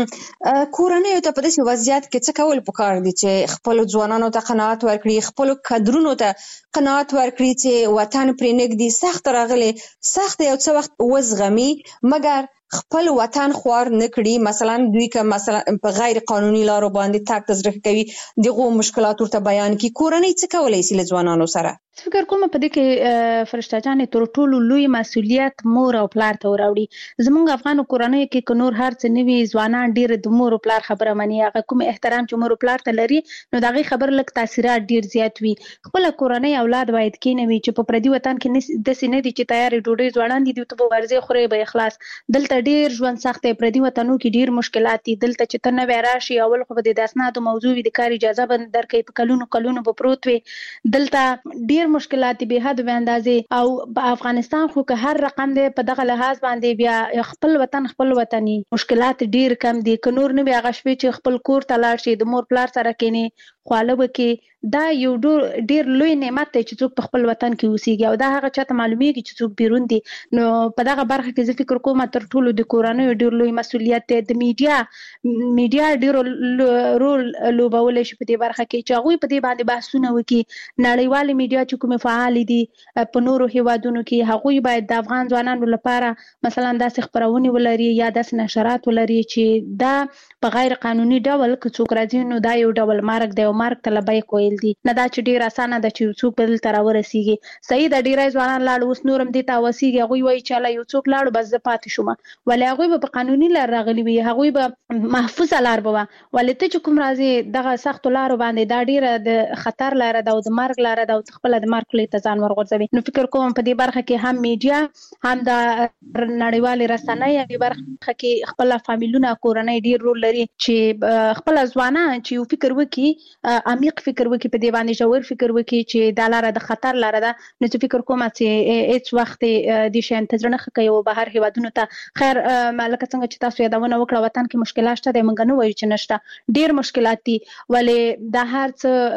کورنیو ته په داسې وضعیت کې څه کول پکار دي چې خپلو ځوانانو ته قناعت ورکړي، خپلو کدرونو ته قناعت ورکړي چې وطن پرې نږدې سخت راغلی، سخت یو څه وخت وزغمي مګر خپل وطن خوار نه کړي. مثلا دوی که مثلا په غیر قانوني لارو باندې تګ تزریق کوي، دغو مشکلات ورته بیان کړي. کورنۍ څه کولی شي له ځوانانو سره؟ فکر کوم په دې کې فرشته جانې تر ټولو لوی مسؤلیت مور او پلار ته وراوړي. زموږ افغانو کورنۍ کې که نور هر څه نه وي، ځوانان ډېر د مور او پلار خبره مني، هغه کوم احترام چې مور او پلار ته لري نو د هغې خبر لږ تاثیرات ډېر زیات وي. خپله کورنۍ اولاد باید کېنوي چې په پردي وطن کې داسې نه دي چې تیارې ډوډۍ ځوانان دي، دوی ته به ورځې خورې به اخلاص. دلته ډېر ژوند سخت دی، پردي وطنو کې ډېر مشکلات دي. دلته چې ته نوی راشي، اول خو به د اسنادو موضوع وي، د کار اجازه به درکوي، په کلونو کلونو به پروت وي. دلته ډېر مشکلات دي بې حد به اندازې. او په افغانستان خو که هر رقم دی په دغه لحاظ باندې بیا خپل وطن خپل وطني مشکلات ډېر کم دي. که نور نه وي هغه شپې چې خپل کور ته لاړ شي، د مور پلار سره کښېنې، خواله وکړي، دا یو ډېر لوی نعمت دی چې څوک په خپل وطن کې اوسېږي، او دا هغه چاته معلومیږي چې څوک بیرون دي. نو په دغه برخه کې زه فکر کوم تر ټولو د کورنیو ډېر لوی مسؤلیت دی. د میډیا میډیا ډېر رول لوبولی شي په دې برخه کې چې هغوی په دې باندې بحثونه وکړي. نړیوالې میډیا چې کومې فعالې دي په نورو هیوادونو کې، هغوی باید د افغان ځوانانو لپاره مثلا داسې خپرونې ولري یا داسې نشرات ولري چې دا په غیر قانوني ډول که څوک راځي نو دا یو ډول مرګ دی او مرګ ته لبیک ویل دي. نه دا چې ډېر اسانه ده چې څوک به دلته راورسېږي. صحیح ده ډېری ځوانان لاړ، اوس نور هم دې ته وسېږي، هغوی وایي چې الله یو څوک لاړو بس زه پاتې شوم، ولې هغوی به په قانوني لار راغلي وي، هغوی به محفوظه لار به وه. ولې ته چې کوم راځې دغه سختو لارو باندې، دا ډېره د خطر لاره ده او د مرګ لاره ده او ته خپله د مرګ خولې ته ځان ورغورځوي. نو فکر کوم په دې برخه کې هم میډیا هم د نړیوالې رسنۍ په برخه کې خپله فامیلونه کورنۍ ډېر رول لري چې خپله ځوانان چې یو فکر وکړي، عمیق فکر وکړي، په دې باندې ژور فکر وکړي چې دا لاره د خطر لاره ده. نو زه فکر کوم چې هېڅ وخت دې شیان ته زړه نه ښه کوي او بهر هېوادونو ته. خیر لکه څنګه چې تاسو یادونه وکړه، وطن کې مشکلات شته دی، موږ نه وایو چې نشته، ډېر مشکلات دي، ولې دا هر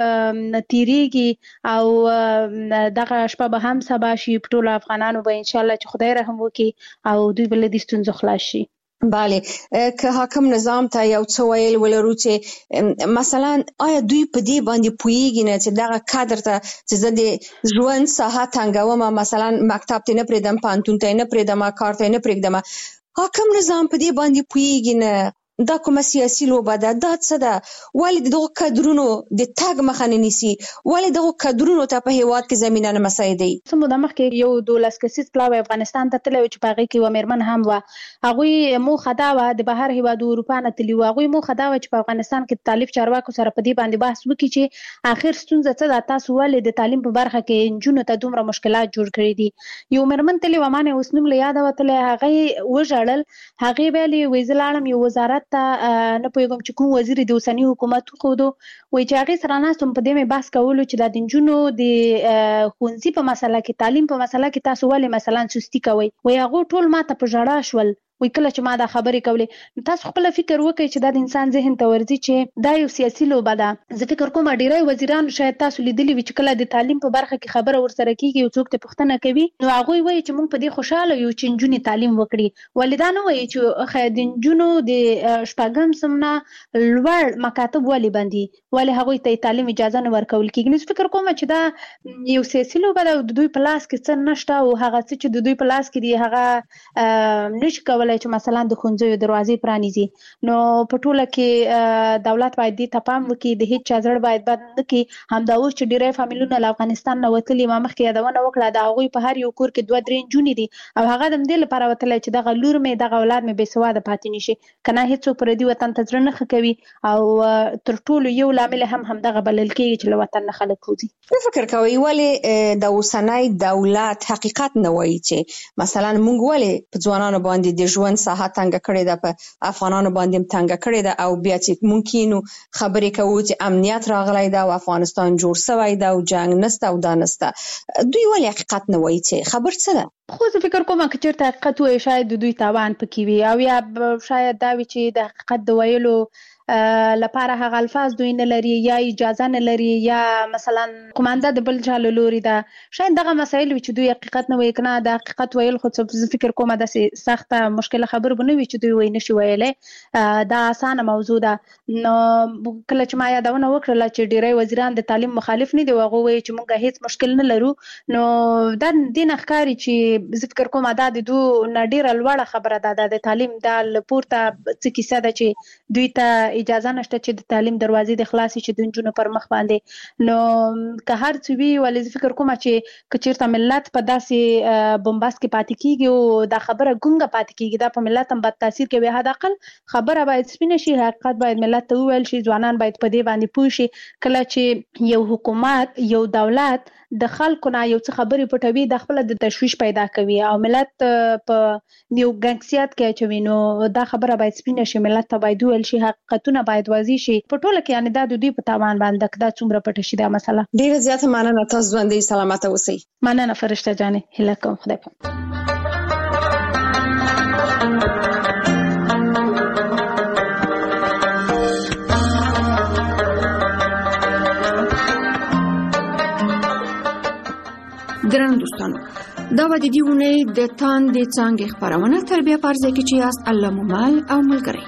څه تېرېږي او دغه شپه به هم سبا شي. په ټولو افغانانو به انشاءالله چې خدای رحم وکړي او دوی به له دې ستونزو خلاص شي. بله، که حاکم نظام ته یو څه ویل ولرو چې مثلا آیا دوی په دې باندې پوهېږي نه چې دغه کادر ته چې زه د ژوند ساحه تنګوم، مثلا مکتب ته نه پرېږدم، پوهنتون ته نه پرېږدم، کار ته نه پرېږدم، حاکم نظام په دې باندې پوهېږي نه؟ دا کومه سیاسي لوبه ده؟ دا څه ده؟ ولې دغو کادرونو د تګ مخه نه نیسي؟ ولې دغو کادرونو ته په هېواد کې زمینه نه مساعدوي؟ څه موده مخکې یو دولس کسیز پلاوی افغانستان ته تللی و چې په هغې کې یوه مېرمن هم وه. هغوی موخه دا وه د بهر هېوادو اروپا نه تللي وو، هغوی موخه دا وه چې په افغانستان کې د طالب چارواکو سره په دې باندې بحث وکړي چې آخر ستونزه څه ده، تاسو ولې د تعلیم په برخه کې نجونو ته دومره مشکلات جوړ کړي دي. یو مېرمن تللې وه، ما نه اوس نوم له یاده وتلی، هغې وژړل، هغې ویلې وایي زه لاړم یو وزارت ته، نه پوهېږم چې کوم وزیر د اوسني حکومت وښودو، وایي چې هغې سره ناست وم، په دې مې بحث کولو چې دا د نجونو د ښوونځي په مسله کې، تعلیم په مسله کې تاسو ولې مثلا سستي کوئ. وایي هغو ټول ما ته په ژړا شول، وای کله چې ما دا خبرې کولې. تاسو خپل فکر وکړئ چې دا د انسان ذهن ته ورځي چې دا یو سیاسي لوبه ده. زه فکر کوم ډیری وزیران شاید تاسو لیدلی وي چې کله د تعلیم په برخه کې خبره ورسره کیږي او څوک ته پوښتنه کوي نو هغه وایي چې موږ په دې خوشاله یو چې نجونې تعلیم وکړي. والدان وایي چې خې د نجونو د شپږم سمنا لوړ مکاتب ولې باندې ولې هغه ته تعلیم اجازه نه ورکول کیږي. نو فکر کوم چې دا یو سیاسي لوبه ده او د دوی په لاس کې څه نشته او هغه څه چې د دوی په لاس کې دی هغه نشي کولای چې مثلا د ښوونځیو دروازې پرانیزي. نو په ټوله کې دولت باید دې ته پام وکړي، د هیڅ چا زړه باید بد نه کړي. همدا اوس چې ډیری فامیلونه له افغانستان نه وتلي ما مخکې یادونه وکړه د هغوی په هر یو کور کې دوه درې نجونې دي او هغه د همدې لپاره وتلی چې دغه لور مې دغه اولاد مې بې سواده پاتې نشي. که نه هېڅوک پردي وطن ته زړه نه ښه کوي او تر ټولو یو لامل هم همدغه بلل کېږي چې له وطن نه خلک وځي. فکر کوئ ولې د اوسنی دولت حقیقت نه وایي چې مثلا موږ ولې په ځوانانو باندې د ژوند ساحه تنګه کړې ده، په افغانانو باندې هم تنګه کړې ده او بیا چې ممکن خبرې کوو چې امنیت راغلی ده او افغانستان جوړ شوی ده او جنگ نسته او دا نسته، دوی ولې حقیقت نه وایي چې خبر څه ده؟ خو زه فکر کوم که چېرته حقیقت وایي شاید د دوی تاوان پکې وي او یا شاید دا وي چې د حقیقت د ویلو لپاره هغه الفاظ دوی نه لري یا اجازه نه لري یا مثلا کومانده د بل چا له لوري ده. شاید دغه مسایل وي چې دوی حقیقت نه وایي. که نه د حقیقت ویل خو زه فکر کوم داسې سخته مشکله خبره به نه وي چې دوی وایي نشي ویلی. دا اسانه موضوع ده. نو کله چې ما یادونه وکړله چې ډیری وزیران د تعلیم مخالف نه دي او هغوی وایي چې موږ هیڅ مشکل نه لرو، نو دا دې نه ښکاري چې زه فکر کوم دا د دوی نه ډیره لوړه خبره ده. د تعلیم دا له پورته څه کیسه ده چې دوی ته اجازه نشته چې د تعلیم دروازې د خلاصي چې د نجونو پر مخ باندې. نو که هر څه وي ولې زه فکر کوم چې که چېرته ملت په داسې بمباست کې پاتې کېږي او دا خبره ګونګه پاتې کېږي دا په ملت هم بد تاثیر کوي. حداقل خبره باید سپینه شي، حقیقت باید ملت ته وویل شي، ځوانان باید په دې باندې پوه شي. کله چې یو حکومت یو دولت د خلکو نه یو څه خبرې پټوي د خپل د تشویش پیدا کوي او ملت په یو ګنګسیات کې اچوي، نو دا خبره باید سپینه شي، ملت ته باید وویل شي، حقیقتونه باید واضح شي. په ټوله کې یعنې دا د دوی په تاوان باندې دا څومره پټه شي دا مسله. ډیره زیاته مننه، تاسو ژوندۍ سلامته اوسئ. مننه فرشته جانې، هیله کوم خدای پاک. ګرانو دوستانو، دا و د دې اونۍ د تاندې څانګې خپرونه. تر بیا په هر ځای کې چې یاست الله مو مل او ملګری.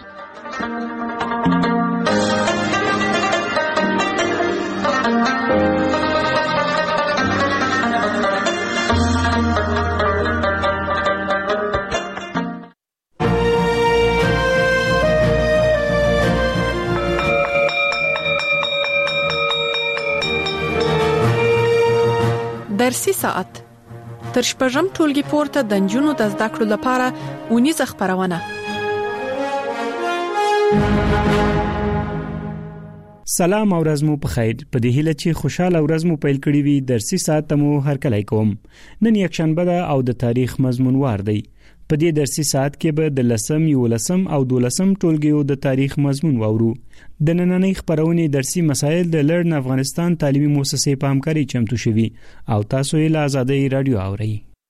درسي ساعت تر شپږم ټولګي پورته د نجونو د زده کړو لپاره اونیزه خپرونه. سلام او ورځ مو په خیر. په دې هیله چې خوشاله ورځ مو پیل کړی وي. درسي ساعت مو هر کله کوم. نن یک شنبه ده او د تاریخ مضمون وار دی. په دې درسي ساعت کې به د لسم، یولسم او دولسم ټولګیو د تاریخ مضمون واورو. د نننۍ خبرونې درسي مسایل د لرن افغانستان تعلیمي مؤسسې په همکاري چمتو شوي او تاسو یې له آزادۍ رادیو اورئ.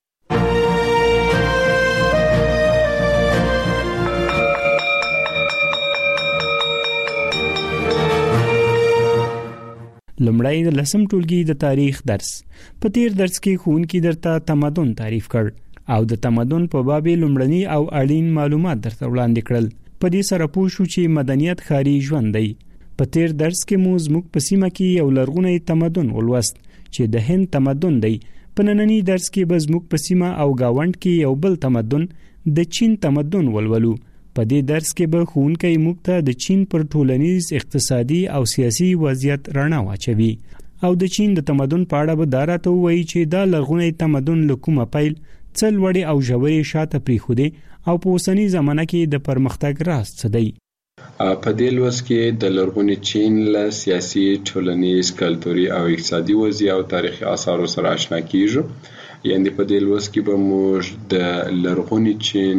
لمړی د لسم ټولګي د تاریخ درس. په تیر درس کې ښوونکي درته تمدن تعریف کړ او د تمدن په باب لومړني او اړین معلومات درته وړاندې کړل. په دې سره پوه شو چې مدنیت ښاري ژوند دی. په تیر درس کې مو زموږ په سیمه کې یو لرغونی تمدن ولوست چې د هند تمدن دی. په ننني درس کې به زموږ په سیمه او گاوند کې یو بل تمدن د چین تمدن ولولو. په دې درس کې به ښوونکی موږ ته د چین پر ټولنیز، اقتصادي او سیاسي وضعیت رڼا واچوي او د چین د تمدن په اړه به دا راته ووایي چې دا لرغونی تمدن له کومه پیل څه لوړې او ژورې شاته پرېښودې او په اوسني زمانه کې د پرمختګ راز څه دی. په دې لوست کې د لرغوني چین له سیاسي، ټولنیز، کلتوري او اقتصادي وضعیت او تاریخي آثارو سره آشنا کیږو. یعنې په دې لوست کې به موږ د لرغوني چین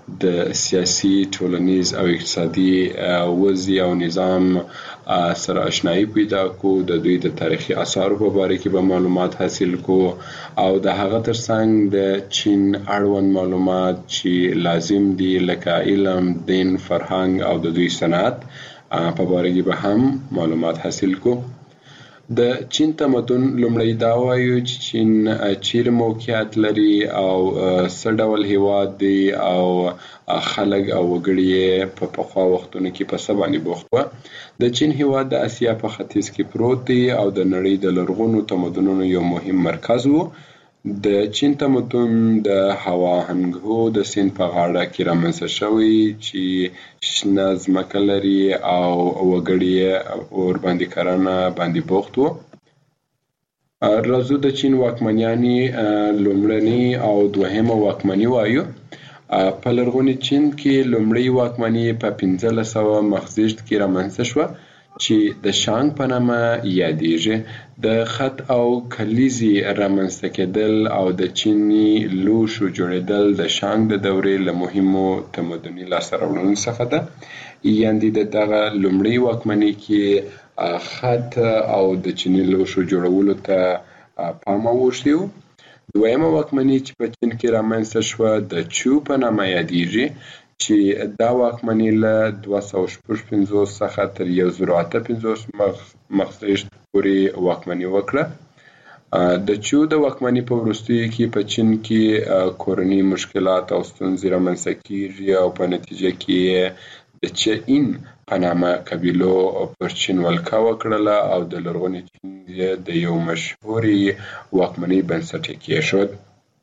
د سیاسي ټولنیز او اقتصادي وضع او نظام سره آشنایی پیدا کو، د دوی د تاریخي آثارو په باره کې به معلومات حاصل کو او د هغه ترڅنګ د چین اړوند معلومات چې لازم دي لکه علم، دین، فرهنګ او د دوی صنعت په باره کې به هم معلومات حاصل کو. د چین تمدن لومړی دا وایو چې چین چیرې موقعیت لري او څه ډول هیواد دی او خلک او وګړي په پخوا وختونو کې په څه باندې بوخت وو. د چین هیواد د اسیا په ختیځ کې پروت دی او د نړۍ د لرغونو تمدنونو یو مهم مرکز وو. د چین تمدن د هوا هنګهو د سیند په غاړه کې رامنځته شوی چې شنه ځمکه لري او وګړي ورباندې کرنه باندې بوخت وو. راځو د چین واکمنیانې لومړنۍ او دوهمه واکمني وایو. په لرغوني چین کې لومړی واکمني په پنځلس سوه مخزېږد کې رامنځته شوه چې د شانګ په نامه یادېږي. د خط او کلیزې رامنځته کېدل او د چیني لوښو جوړېدل د شانګ د دورې له مهمو تمدني لاسته راوړنو څخه ده. یعنې د دغه لومړۍ واکمنۍ کې خط او د چیني لوښو جوړولو ته پام اوښتی و. دویمه واکمني چې په چین کې رامنځته شوه د چو په نامه یادېږي چې دا واکمني له دوه سوه شپږ پنځوس څخه تر یو زر اته پنځوس مخزېږد پورې واکمني وکړه. د چو د واکمني په وروستیو کې په چین کې کورني مشکلات او ستونزې رامنځته کیږي او په نتیجه کې د چین په نامه قبیلو پر چین ولکه وکړله او د لرغوني چین د یو مشهورې واکمنۍ بنسټ یې کېښود.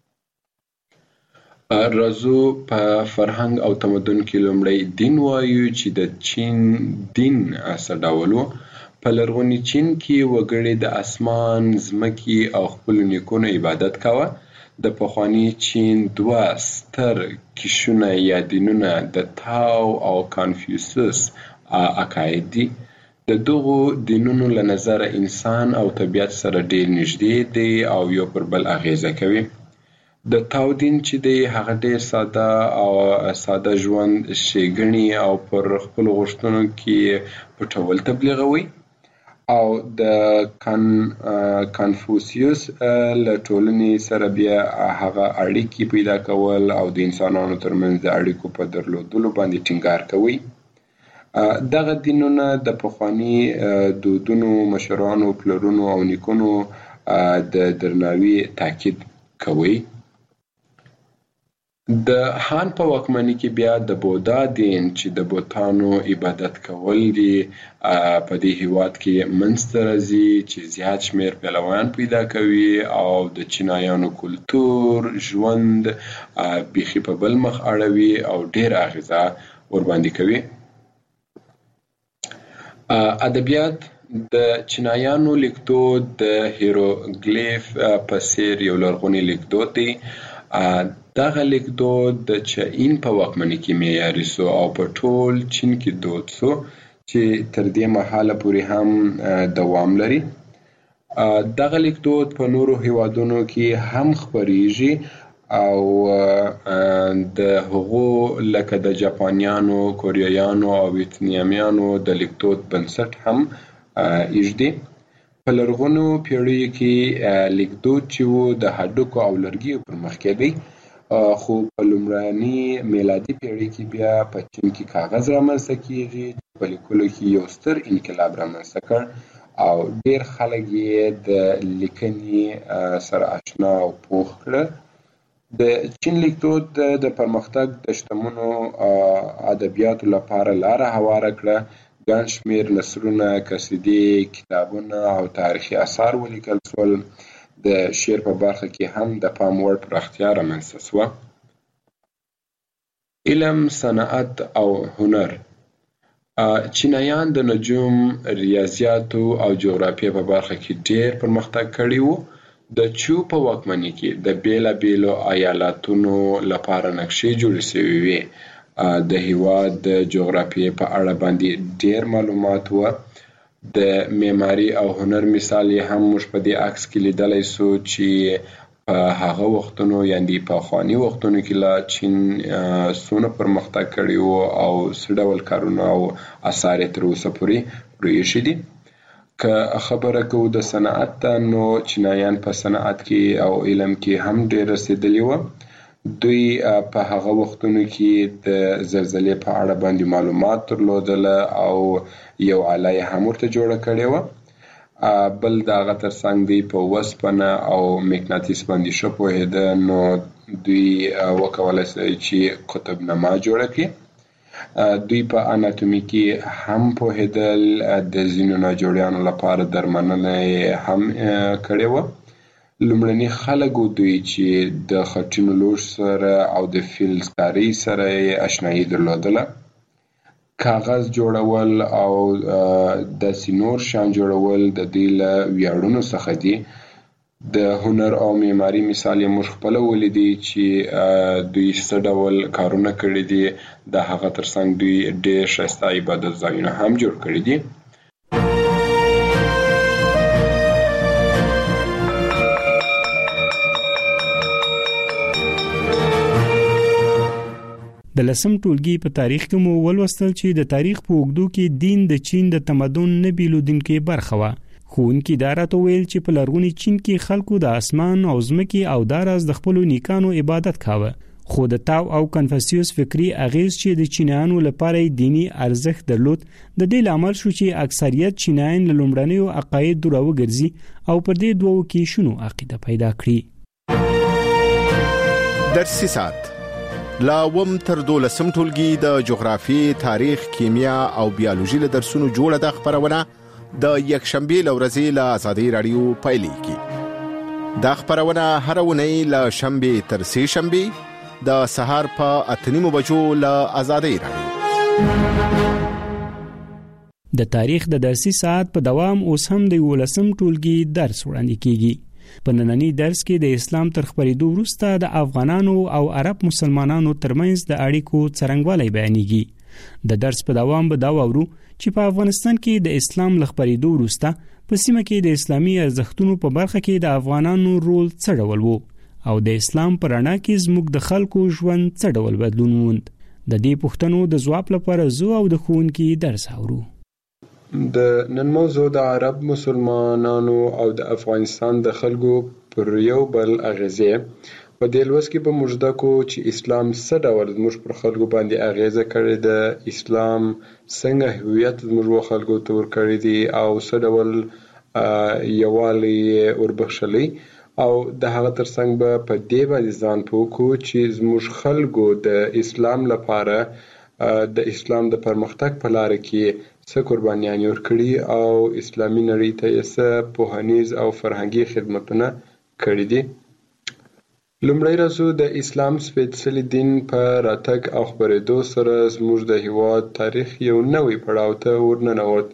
راځو په فرهنګ او تمدن کې لومړی دین وایو چې د چین دین څه ډول و. په لرغوني چین کې وګړي د اسمان، ځمکې او خپلو نیکونو عبادت کاوه. د پخواني چین دوه ستر کیشونه یا دینونه د تاو او کانفیوسس عقاید دي. د دغو دینونو له نظره انسان او طبیعت سره ډېر نږدې دی او یو پر بل اغیزه کوي. د تاو دین چې دی هغه ډېر ساده او ساده ژوند ښېګڼې او پر خپلو غوښتنو کې پټول تبلیغوي او د کان کانفوسیوس له ټولنې سره بیا هغه اړیکې پیدا کول او د انسانانو ترمنځ د اړیکو په درلودلو باندې ټینګار کوي. دغه دینونه د پخواني دودونو، مشرانو، پلرونو او نیکونو د درناوي تاکید کوي. د هان په واکمنۍ کې بیا د بودا دین چې د بوتانو عبادت کول دي په دې هیواد کې منځته راځي چې زیات شمېر پهلوان پیدا کوي او د چینایانو کلتور، ژوند بیخي په بل مخ اړوي او ډېر اغیزه ورباندې کوي. ادبیات د چینایانو لیکدود د هیروګلیف په څېر یو لرغونی لیکدود دی. دغه لیکدود د چین په واکمنۍ کې معیاري سو او په ټول چین کې دود سو چې تر دې مهاله پورې هم دوام لري. دغه لیکدود په نورو هیوادونو کې هم خپریږي او د هغو لکه د جاپانیانو، کوریایانو او ویتنامیانو د لیکدود بنسټ هم ایږدي. په لرغونو پیړیو کې لیکدود چې وو د هډوکو او لرګیو پر مخ کېدی، خو په لومړني میلادي پیړۍ کې بیا په چین کې کاغذ رامنځته کیږي چې په لیکلو کې یو ستر انقلاب رامنځته کړ او ډېر خلک یې د لیکنې سره آشنا او پوه کړل. د چین لیکدود د پرمختګ د شتمنو ادبیاتو لپاره لاره هواره کړه. ګڼ شمېر نثرونه، قصیدې، کتابونه او تاریخي اثار ولیکل شول. د شعر په برخه کې هم د پام وړ پراختیا رامنځته شوه. علم، صنعت او هنر. چینایان د نجوم، ریاضیاتو او جغرافیې په برخه کې ډېر پرمختګ کړی و. د چو په واکمنۍ کې د بیلابیلو ایالاتونو لپاره نقشې جوړې شوې وې. د هیواد د جغرافیې په اړه باندې ډېر معلومات و. د معماري او هنر مثال یې هم موږ په دې عکس کې لیدلی سو چې په هغه وختونو یعنی په خواني وختونو کې لا چین سونه پرمختګ کړی وو او څه ډول کارونه او آثار تر اوسه پورې پرېښي دي. که خبره کوو د صنعت ته، نو چینایان په صنعت کې او علم کې هم ډېر رسېدلي وو. دوی په هغه وختونو کې د زلزلې په اړه باندې معلومات درلودله او یو آله یې هم ورته جوړه کړې وه. بل د هغه تر څنګ دوی په وسپنه او مقناطیس باندې ښه پوهېده، نو دوی وکولی سي چې قطبنما جوړه کړي. دوی په اناتومي کې هم پوهېدل، د ځینو ناجوړیانو لپاره درملنه یې هم کړې وه. لومړني خلک دوی چې د خټینو لوښو سره او د فلزکارۍ سره یې اشنایي درلودله. کاغذ جوړول او داسې نور شیان جوړول د دوی له ویاړونو څخه دي. د هنر او معماري مثال یې موږ خپله ولیدی چې دوی څه ډول کارونه کړي دي. د هغه تر څنګ دوی ډېر ښایسته عبادت ځایونه هم جوړ کړي دي. د لسم ټولګي په تاریخ کې مو ولوستل چې د تاریخ په اوږدو کې دین د چین د تمدن نه بیلودونکې برخه وه. ښوونکي دا راته ویل چې په لرغوني چین کې خلکو د اسمان او ځمکې او داراز د خپلو نیکانو عبادت کاوه. خو د تاو او کنفوسیوس فکری اغیز چې د چینایانو لپاره دینی ارزښت درلود، د دې لامل شو چې اکثریت چینایان له لومړنیو عقایدو راوګرځي او پر دې دوو کې شنو عقیده پیدا کړي. درسي ساعت لا وم تر دولسم ټولګي د جغرافي، تاریخ، کیمیا او بیولوژي له درسونو جوړه د خبرونه د یک شنبه لورځي له آزادۍ رادیو پایلیږي. دا خبرونه هر ونی له شنبه تر سه شنبه د سهار په اتنیمو بجو له آزادۍ رادیو. د تاریخ د درسي ساعت په دوام اوس هم د ولسم ټولګي درس وړاندې کیږي. په نننی درس کې د اسلام تر خپرېدو وروسته د افغانانو او عرب مسلمانانو ترمنځ د اړیکو څرنګوالی بیانېږي. د درس په دوام به دا واورو چې په افغانستان کې د اسلام له خپرېدو وروسته په سیمه کې د اسلامي ارزښتونو په برخه کې د افغانانو رول څه ډول وو او د اسلام په رڼا کې زموږ د خلکو ژوند څه ډول بدلون وموند. د دې پوښتنو د ځواب لپاره زه او د ښوونکي درس اورو. د نن موضوع د عرب مسلمانانو او د افغانستان د خلکو پر یو بل اغیزې. په دې لوست کې به موږ زده کوو چې اسلام څه ډول زموږ پر خلکو باندې اغیزه کړې ده، اسلام څنګه هویت زموږ خلکو ته ورکړی دی او څه ډول یووالی وربخښلی، او د هغه ترڅنګ به په دې باندې ځان پوه کړو چې زموږ خلکو د اسلام لپاره د اسلام د پرمختګ په لاره کې څه قربانیانې ورکړي او اسلامي نړۍ ته یې څه پوهنیز او فرهنګي خدمتونه کړي دي. لومړی راځو د اسلام سپېڅلي دین په راتګ او خپرېدو سره زموږ د هېواد تاریخ یو نوی پړاو ته ورننوت،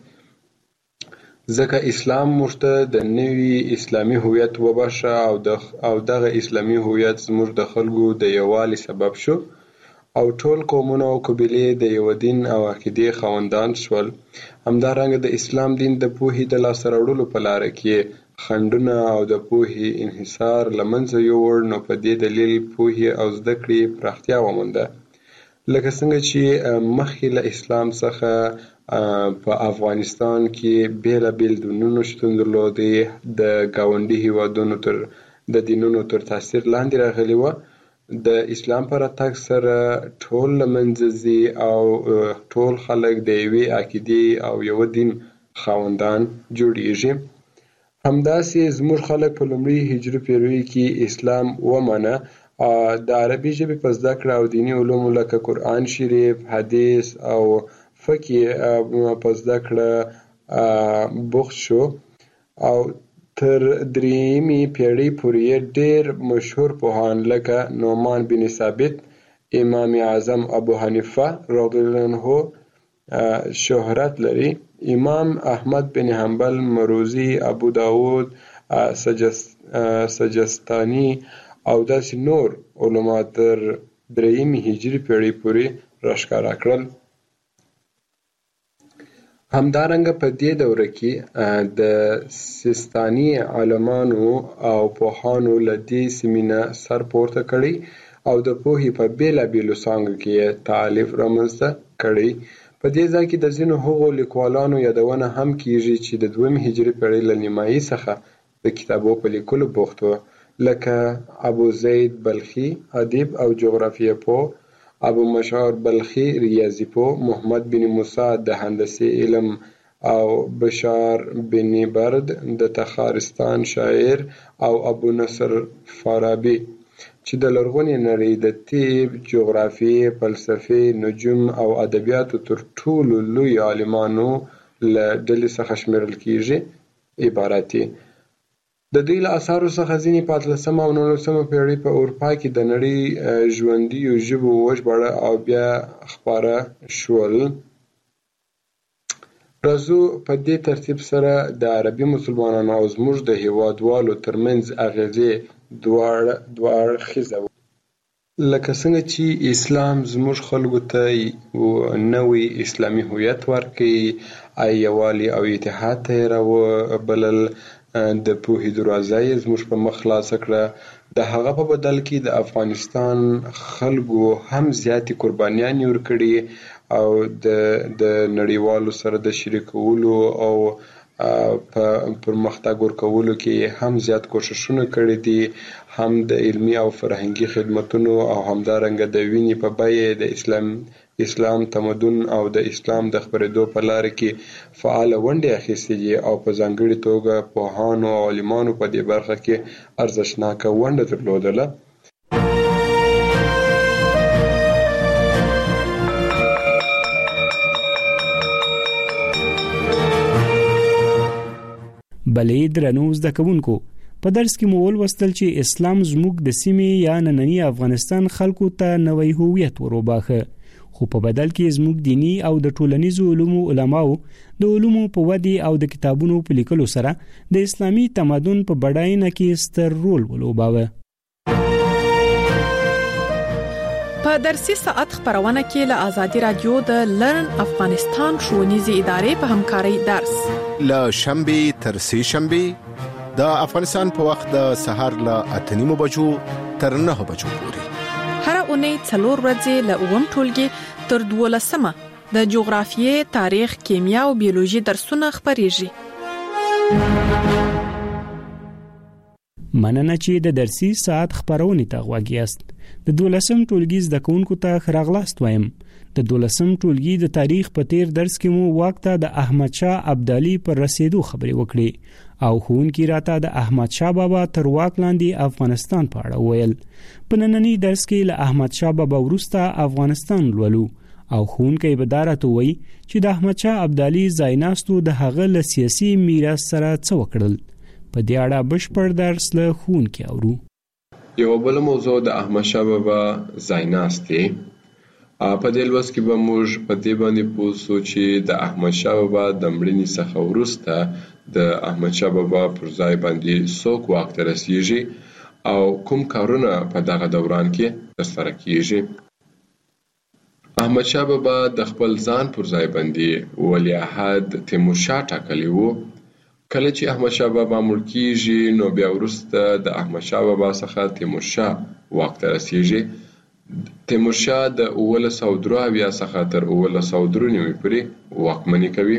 ځکه اسلام موږ ته د نوي اسلامي هویت وبښه او دغه اسلامي هویت زموږ د خلکو د یووالي سبب شو او ټول قومونه او قبیلې د یو دین او عقیدې خاوندان شول. همدارنګه د اسلام دین د پوهې د لاسته راوړلو په لاره کې خنډونه او د پوهې انحصار له منځه یووړ، نو په دې دلیل پوهې او زده کړې پراختیا ومونده. لکه څنګه چې مخکې له اسلام څخه په افغانستان کې بیلابیل دینونه شتون درلودی، د ګاونډي هیوادونو تر د دینونو تر تاثیر لاندې راغلي وه. د اسلام پر راتګ سره ټول له منځه ځي او ټول خلک د یوې عقیدې او یو دین خاوندان جوړیږي. همداسې زموږ خلک په لومړي هجري پیړۍ کې اسلام ومنه. د عربي ژبې په زده کړه او دیني علومو لکه قرآن شریف، حدیث او فقه په زده کړه بوخت شو او تر دریمې پیړۍ پورې ډېر مشهور پوهان لکه نعمان بن ثابت، امام اعظم ابو حنیفه رضی الله عنه شهرت لري. امام احمد بن حنبل، مروزی، ابو داود سجستانی او داسې نور علما تر دریمې هجري پیړۍ پورې راښکاره کړل. همدارنګه په دې دوره کې د سیستاني عالمانو او پوهانو له دې سیمینه سر پورته کړی او د پوهې په بیلابیلو څانګو کې تالیف رامنځته کړی. په دې ځای کې د ځینو هغو لیکوالانو یادونه هم کیږي چې د دویم هجري پیړۍ له نیمایي څخه د کتابو په لیکلو بوخت وو، لکه ابو زید بلخي ادیب او جغرافیه پوه، ابو مشعر بلخي ریاضي پوه، محمد بن موسی د هندسي علم او بشار بن برد د تخارستان شاعر او ابو نصر فارابي چې د لرغونې نړۍ د طب، جغرافیې، فلسفې، نجوم او ادبیاتو تر ټولو لوی عالمانو له ډلې څخه شمیرل کیږي عبارت دي. د دوی له اثارو څخه ځینې په اتلسمه او نولسمه پیړۍ په اروپا کې د نړۍ ژوندیو ژبو وژباړه او بیا خپاره شول. راځو په دې ترتیب سره د عربي مسلمانانو او زموږ د هیوادوالو ترمنځ اغیزې دوه اړخیزه وو. لکه څنګه چې اسلام زموږ خلکو ته نوی اسلامي هویت ورکړي، ای یوالي او اتحاد ته یې راوبلل، د پوهې دروازه یې زموږ په مخ خلاصه کړه. د هغه په بدل کې د افغانستان خلکو هم زیاتې قربانیانې ورکړي او د د نړیوالو سره د شریکولو او په پرمختګ ورکولو کې هم زیات کوششونه کړي دي، هم د علمي او فرهنګي خدمتونو او همدارنګه د وینې په بیه د اسلام اسلام تمدن او د اسلام د خپرېدو په لاره کې فعال ونډې اخیستې دي او په ځانګړې توګه پوهانو او عالمانو په دې برخه کې ارزښتناکه ونډه درلودله. بلې درنو زده کوونکو، په درس کې مو ولوستل چې اسلام زموږ د سیمې یا نننی افغانستان خلکو ته نوی هویت وروباخه، خو په بدل کې زموږ دینی او د ټولنیزو علومو علماو د علومو په ودی او د کتابونو په لیکلو سره د اسلامي تمدن په بډاینه کې ستر رول ولوباوه. په درسي ساعت خبرونه کې له آزادي رادیو د لرن افغانستان ښوونیزې ادارې په همکارۍ درس له شنبه تر سه شنبه د افغانستان په وخت د سهار له اته نیمو بجو تر نه بجو پورې، هر اونۍ څلور ورځې له اووم ټولګي تر دولسمه د جغرافیې، تاریخ، کیمیا او بیولوژي درسونه خبريږي. مننه چې د درسي ساعت خبرونه ته غوږ یاست. د دولسم ټولګي زده کوونکو ته ښه راغلاست وایم. د دولسم ټولګي د تاریخ په تیر درس کې مو وخت د احمد شاه ابدالي پر رسیدو خبرې وکړې او ښوونکي راته د احمد شاه بابا تر واک لاندې افغانستان په اړه وویل. په نننی درس کې له احمد شاه بابا وروسته افغانستان لولو او ښوونکی به دا راته وایي چې د احمد شاه ابدالي ځایناستو د هغه له سیاسي میراث سره څه وکړل. په دې اړه بشپړ درس له ښوونکي اورو. یو بل موضوع د احمد شاه بابا ځایناست دی. په دې لوست کې به موږ په دې باندې پوه شو چې د احمد شاه بابا د مړینې څخه وروسته د احمد شاه بابا پر ځای باندې څوک واک ته رسیږي او کوم کارونه په دغه دوران کې ترسره کیږي. احمد شاه بابا د خپل ځان پر ځای باندې ولیعهد تیمورشاه ټاکلی وو. کله چې احمد شاه بابا مړ کیږي نو بیا وروسته د احمد شاه بابا څخه تیمورشاه واک ته رسیږي. تیمورشاه د اوولس سوه درې اویا څخه تر اوولس سوه درې نوي پورې واکمني کوي.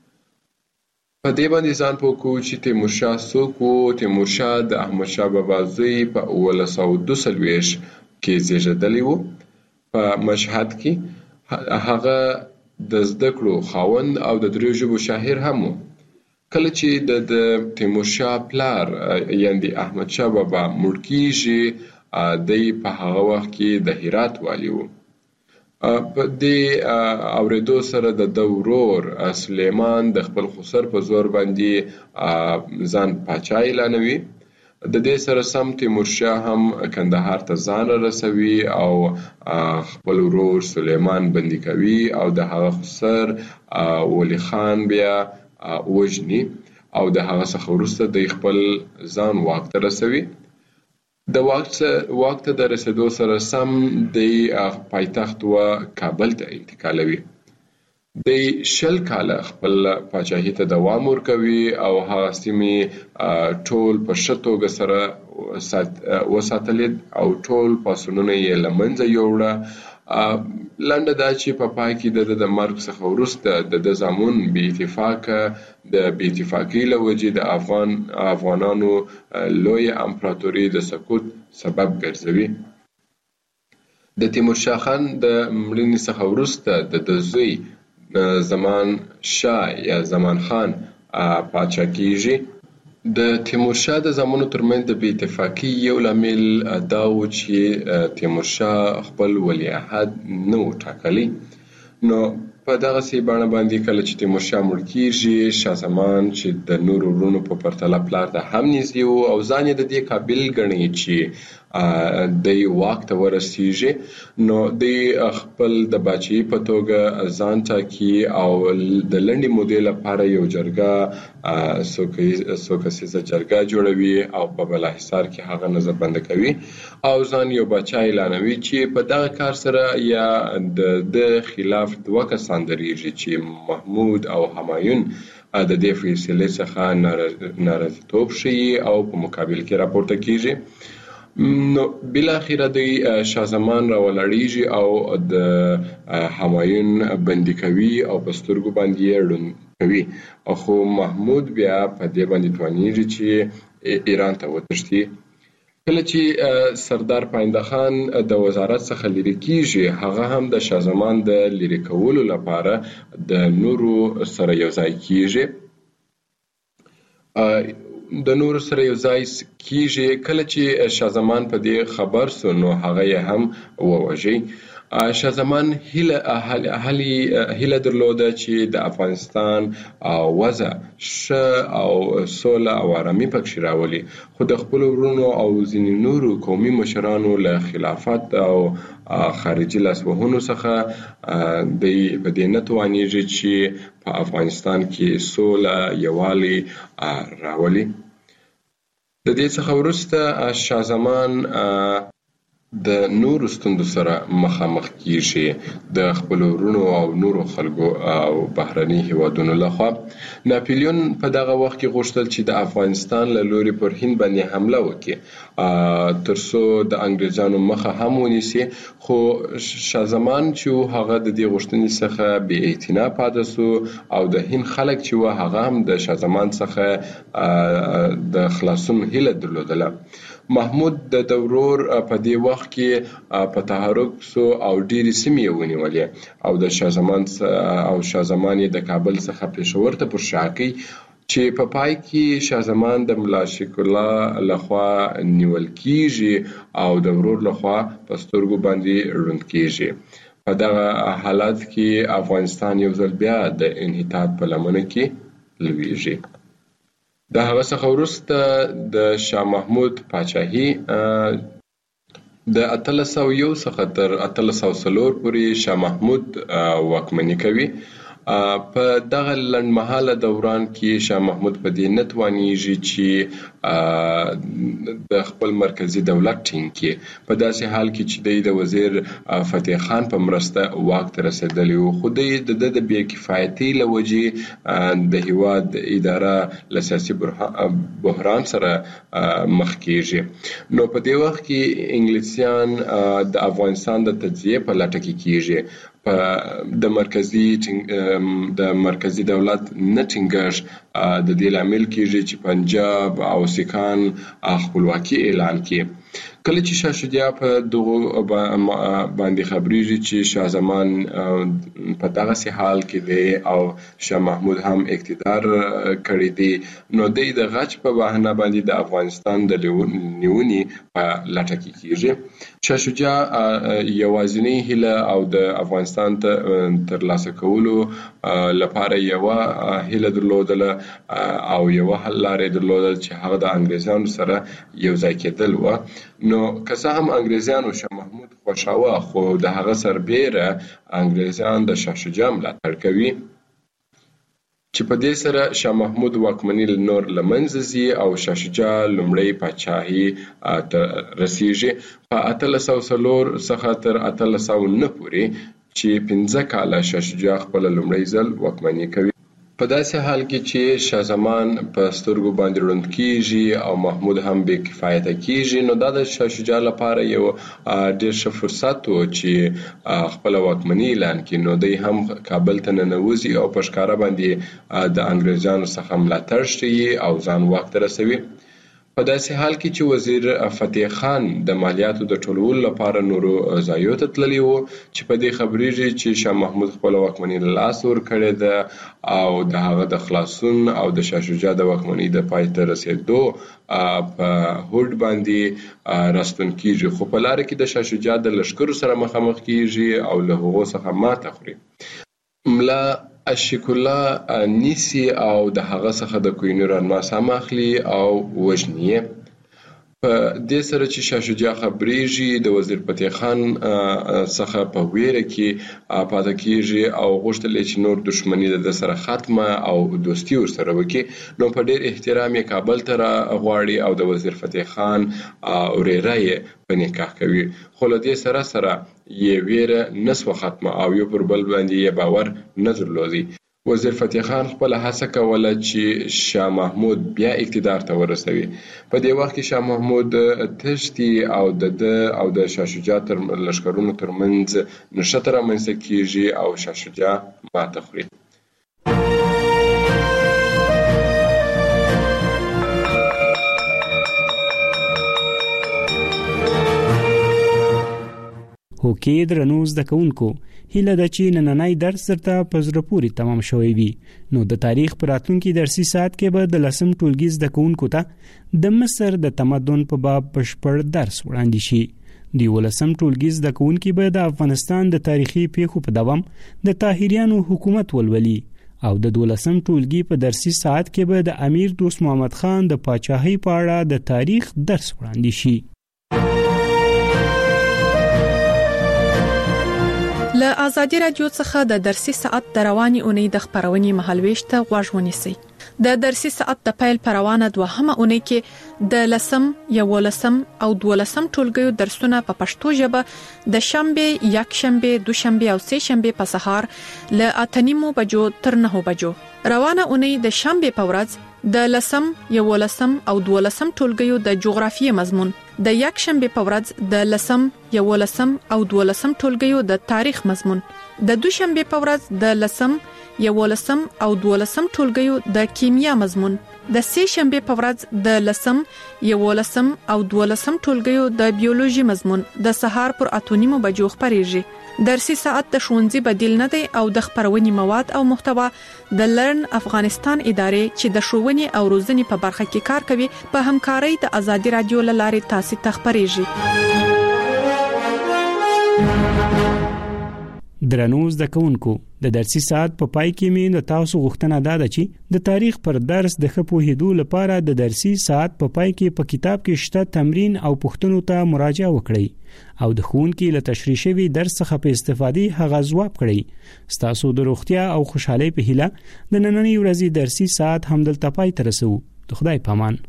په دې باندې ځان پوه کوو چې تیمورشاه څوک و. تیمورشاه د احمد شاه بابا زوی په اوولس سوه دوه څلوېښت کې زیږېدلی و. په مشهد کې هغه د زده کړو خاوند او د دریو ژبو شاعر هم و. کله چې د تیمورشاه پلار یعنې احمد شاه بابا مړ کیږي دی په هغه وخت کې د هرات والی و. په دې اورېدو سره د ده ورور سلیمان د خپل خسر په زور باندې ځان پاچا اعلانوي. د دې سره سم تیمورشاه هم کندهار ته ځان رسوي او خپل ورور سلیمان بندي کوي او د هغه خسر ولی خان بیا وژني او د هغه څخه وروسته د خپل ځان واک ته رسوي. د واک ته د رسېدو سره سم د پایتخت و کابل ته انتقالوي. د شل کاله خپل پاچاهي ته دوام ورکوي او هغه سیمې ټول په ښه توګه سره وساتلې او ټول پاڅونونه یې له منځه یوړه. لنډه دا چې په پای کې د د مرګ څخه وروسته د زامن بې اتفاقه د بې اتفاقۍ له وجې د افغان افغانانو لویه امپراتوري د سقوط سبب ګرځوي. د تیمورشاه خان د مړینې څخه وروسته د د زوی زمان شاه یا زمان خان پاچا کیږي. د تیمورشاه د زامنو ترمنځ د بې اتفاقۍ یو لامل دا و چې تیمورشاه خپل ولیعهد نه و ټاکلی. نو په دغسې بڼه باندې کله چې تیمورشاه مړ کیږي، شاه زمان چې د نورو وروڼو په پرتله پلار ته هم نږدې و او ځان یې د دې قابل ګڼي چې دی واک ته ورسیږي، نو دی خپل د باچایي په توګه ځان ټاکي او د لنډې مودې لپاره یو جرګه څو کسیزه جرګه جوړوي او په بالاحصار کې هغه نظربنده کوي او ځان یو باچا اعلانوي چې په دغه کار سره یا د خلاف دوه کسان درېږي چې محمود او همایون د دې فیصلې څخه ناراضیتوب ښیي او په مقابل کې راپورته کیږي. نو بالاخره د شاه زمان راولاړیږي او د همایون بندي کوي او په سترګو باندې یې ړوند کوي. خو محمود بیا په دې باندې توانیږي چې ایران ته وتښتي. کله چې سردار پاینده خان د وزارت څخه لرې کیږي، هغه هم د شاه زمان د لرې کولو لپاره د نورو سره یو ځای کیږي. د نور سره یو ځای کیږي. کله چې شاه زمان په دې خبر سو نو هغه یې هم ووژي. شاه زمان هیله هیله درلوده چې د افغانستان وضع ښه او سوله او آرامي پکې راولي، خو د خپلو وروڼو او ځینې نورو قومي مشرانو له خلافت او خارجي لاسوهنو څخه دی په دې نه توانیږي چې په افغانستان کې سوله یووالی راولي. د دې څخه وروسته شاه زمان د نورو ستونزو سره مخامخ کیږي د خپلو وروڼو او نورو خلکو او بهرني هیوادونو لخوا. ناپلیون په دغه وخت کې غوښتل چې د افغانستان له لوري پر هند باندې حمله وکړي تر څو د انګریزانو مخه هم ونیسي، خو شاه زمان چې هغه د دې غوښتنې څخه بې اعتنا پاتې سو او د هند خلک چې و هغه هم د شاه زمان څخه د خلاصون هیله درلودله. محمود د ورور په دې وخت کې په تحرک سو او ډېرې سیمې یې ونیولې او د شاه زمان او شاه زمان یې د کابل څخه پېښور ته پر شا کړ چې په پای کې شاه زمان د ملا شیخ الله لخوا نیول کیږي او د ورور لخوا په سترګو باندې ړوند کیږي. په دغه حالت کې افغانستان یو ځل بیا د انحطاط په لمنه کې لویږي. د هغه څخه وروسته د شاه محمود پاچاهي د اتلس سوه یو څخه تر اتلس سوه څلور پورې شاه محمود واکمني کوي. په دغه لنډمهاله دوران کې شاه محمود په دې نه توانیږي چې د خپل مرکزي دولت ټینګ کړي، په داسې حال کې چې دی د وزیر فتح خان په مرسته واک ته رسېدلی و، خو دی د ده د بې کفایتۍ له وجې د هیواد اداره له سیاسي بحران سره مخ کیږي. نو په دې وخت کې انګلیسیان د افغانستان د تجزیې په لټه کې کیږي. د مرکزي د مرکزي دولت نه ټینګښت د دې لامل کیږي چې پنجاب او سیکان خپلواکي اعلان کړي. کله چې شاه شجاع په دغه باندې خبرېږي چې شاه زمان په دغسې حال کې دی او شاه محمود هم اقتدار کړی دی، نو دی د غچ په بهانه باندې د افغانستان د نیونې په لټه کې کیږي. شاه شجاع یوازینۍ هیله او د افغانستان ته ترلاسه کولو لپاره یوه هیله درلودله او یوه حل لاره درلودل چې هغه د انګریزانو سره یو ځای کېدل و. نو که څه هم انګریزانو شاه محمود خوښاوه، خو د هغه سربیره انګریزان د شاه شجاع ملاتړ کوي چې په دې سره شاه محمود واکمني نور له منځه ځي او شاه شجاع لومړی پاچاهي ته رسیږي. په اتلس سوه څلور څخه تر اتلس سوه نه پورې چې پنځه کاله شاه شجاع خپل لومړی ځل واکمني کوي. په داسې حال کې چې شاه زمان په سترګو باندې ړوند کیږي او محمود هم بې کفایته کیږي، نو دا د شاه شجاع لپاره یو ډېر ښه فرصت و چې خپل واکمني اعلان کړي. نو دوی هم کابل ته ننوځي او په ښکاره باندې د انګریزانو څخه ملاتړ ښیي او ځان واک ته رسوي. په داسې حال کې چې وزیر فتح خان د مالیاتو د ټولولو لپاره نورو ځایو ته تللی و، چې په دې خبرېږي چې شاه محمود خپل واکمني له لاسه ورکړې ده او د هغه د خلاصون او د شاه شجاع د واکمنۍ د پای ته رسېدو په هوډ باندې راستون کیږي. خو په لاره کې د شاه شجاع د لښکرو سره مخامخ کیږي او له هغو څخه ماته خوري. ملا عاشق الله نیسي او د هغه څخه د کوهنور الماس هم اخلي او وژني یې. په دې سره چې شاه شجاع خبرېږي د وزیر فتح خان څخه په ویره کې پاتې کیږي او غوښتل یې چې نور دښمني د سره ختمه او دوستي ورسره وکړي. نو په ډېر احترام یې کابل ته راغواړي او د وزیر فتح خان ورېره یې په نکاح کوي. خو له دې سره سره یې ویره نسوه ختمه او یو پر بل باندې یې باور نه درلودی. وزیر فتح خان خپل هڅه کوله چې شاه محمود بیا اقتدار ته ورسوي. په دې وخت کې شاه محمود تښتي او د ده او د شاه شجاع تر لښکرونو ترمنځ نښته رامنځته کیږي او شاه شجاع ماته خوري. هوکې درنو زده کوونکو، هیله ده چې نننی درس درته په زړه پورې تمام شوی وي. نو د تاریخ په راتلونکي درسي ساعت کې به د لسم ټولګي زده کوونکو ته د مصر د تمدن په باب بشپړ درس وړاندې شي. د یولسم ټولګي زده کوونکي به د افغانستان د تاریخي پیښو په دوام د طاهریانو حکومت ولولي او د دولسم ټولګي په درسي ساعت کې به د امیر دوست محمد خان د پاچاهۍ په اړه د تاریخ درس وړاندې شي. له آزادي رادیو څخه د درسي ساعت د رواني اونۍ د خبرونې مهالويش ته غوږ ونیسئ. د درسي ساعت د پیل پروانه دوهمه اونۍ کې د لسم، یولسم او دولسم ټولګیو درسونه په پښتو ژبه د شنبه، یک شنبه، دو شنبه او سه شنبه په سهار له اته نیمو بجو تر نهو بجو. روانه اونۍ د شنبه په ورځ د لسم، یولسم او دولسم ټولګیو د جغرافیې مضمون، د یک شنبه په ورځ د لسم، یولسم او دولسم ټولګیو د تاریخ مضمون، د دوشنبه په ورځ د لسم، یولسم او دولسم ټولګیو د کیمیا مضمون، د سه شنبه په ورځ د لسم، یولسم او دولسم ټولګیو د بیولوژي مضمون د سهار پر اته نیمو بجو خبرېږي. درسي ساعت د ښوونځي بدیل نه دی او د خبرونې مواد او محتوا د لرن افغانستان ادارې چې د ښوونې او روزنې په برخه کې کار کوي په همکارۍ د آزادي رادیو له لارې تاسو ته خبرېږي. درنو زده کوونکو، د درسي ساعت په پای کې مې د تاسو غوښتنه ده چې د تاریخ پر درس د ښه پوهېدو لپاره د درسي ساعت په پای کې په کتاب کې شته تمرین او پوښتنو ته مراجعه وکړئ او د ښوونکي له تشریح شوي درس څخه په استفادې هغه ځواب کړئ. ستاسو د روغتیا او خوشحالۍ په هیله د نننۍ ورځې درسي ساعت همدلته پای ته رسوو. د خدای په امان.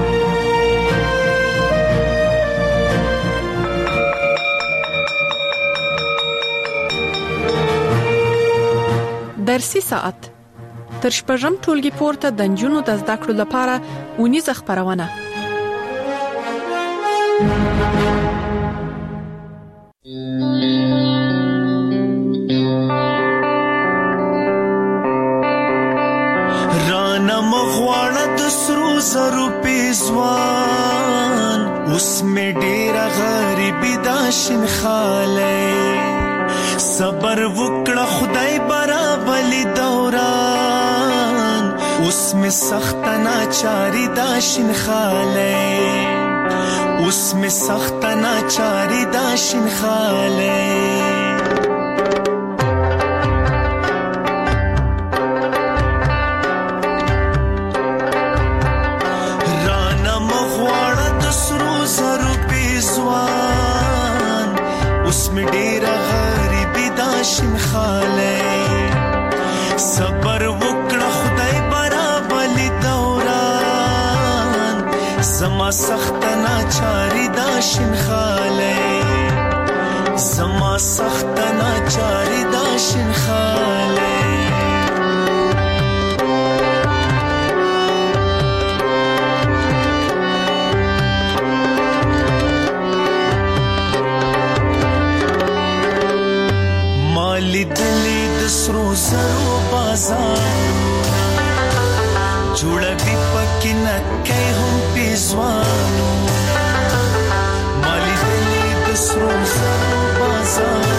درسي ساعت تر شپږم ټولګي پورته د نجونو د زده کړو لپاره اونیزه خبرونه. رانا مغواړه د سرو زرو پیزوان اوس مې ډېره غریبي دا شین خاله صبر وکړه خدای برابلی دوران اوس می سخت ناچاری دا شین خاله اوس می سخت ناچاری دا شین خاله رانا مغواړه د سرو زرو پیزوان اوس می ډېره شین خاله صبر وکړه خدای برابلی دوران زما سخت ناچاری دا شین خاله زما سخت ناچاری داشن خاله مالی دلی دسرو زرو بازار جوړه دی پکې نکې هم پیزوانو مالی دلی دسرو زرو بازار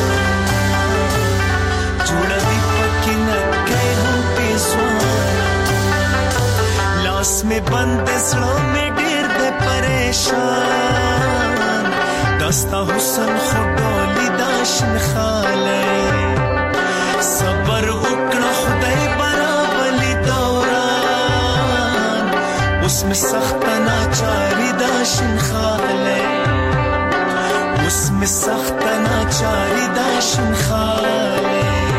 جوړه دی پکې نکې هم پیزوانو لاس میں بند زړه میں ډېر دې پریشان دستا حسن خډولي داشن خاله صبر وکړه خدای برابرلی دوران اوس می سخت ناچاری داشن خاله اوس می سخت ناچاری داشن خاله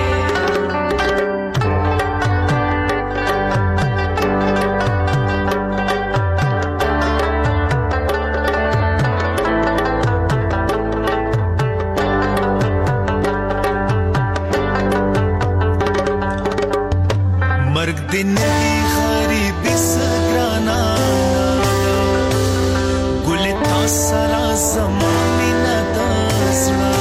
دنیای غریبی سگرانا گل تا سرا زمانی ندازنا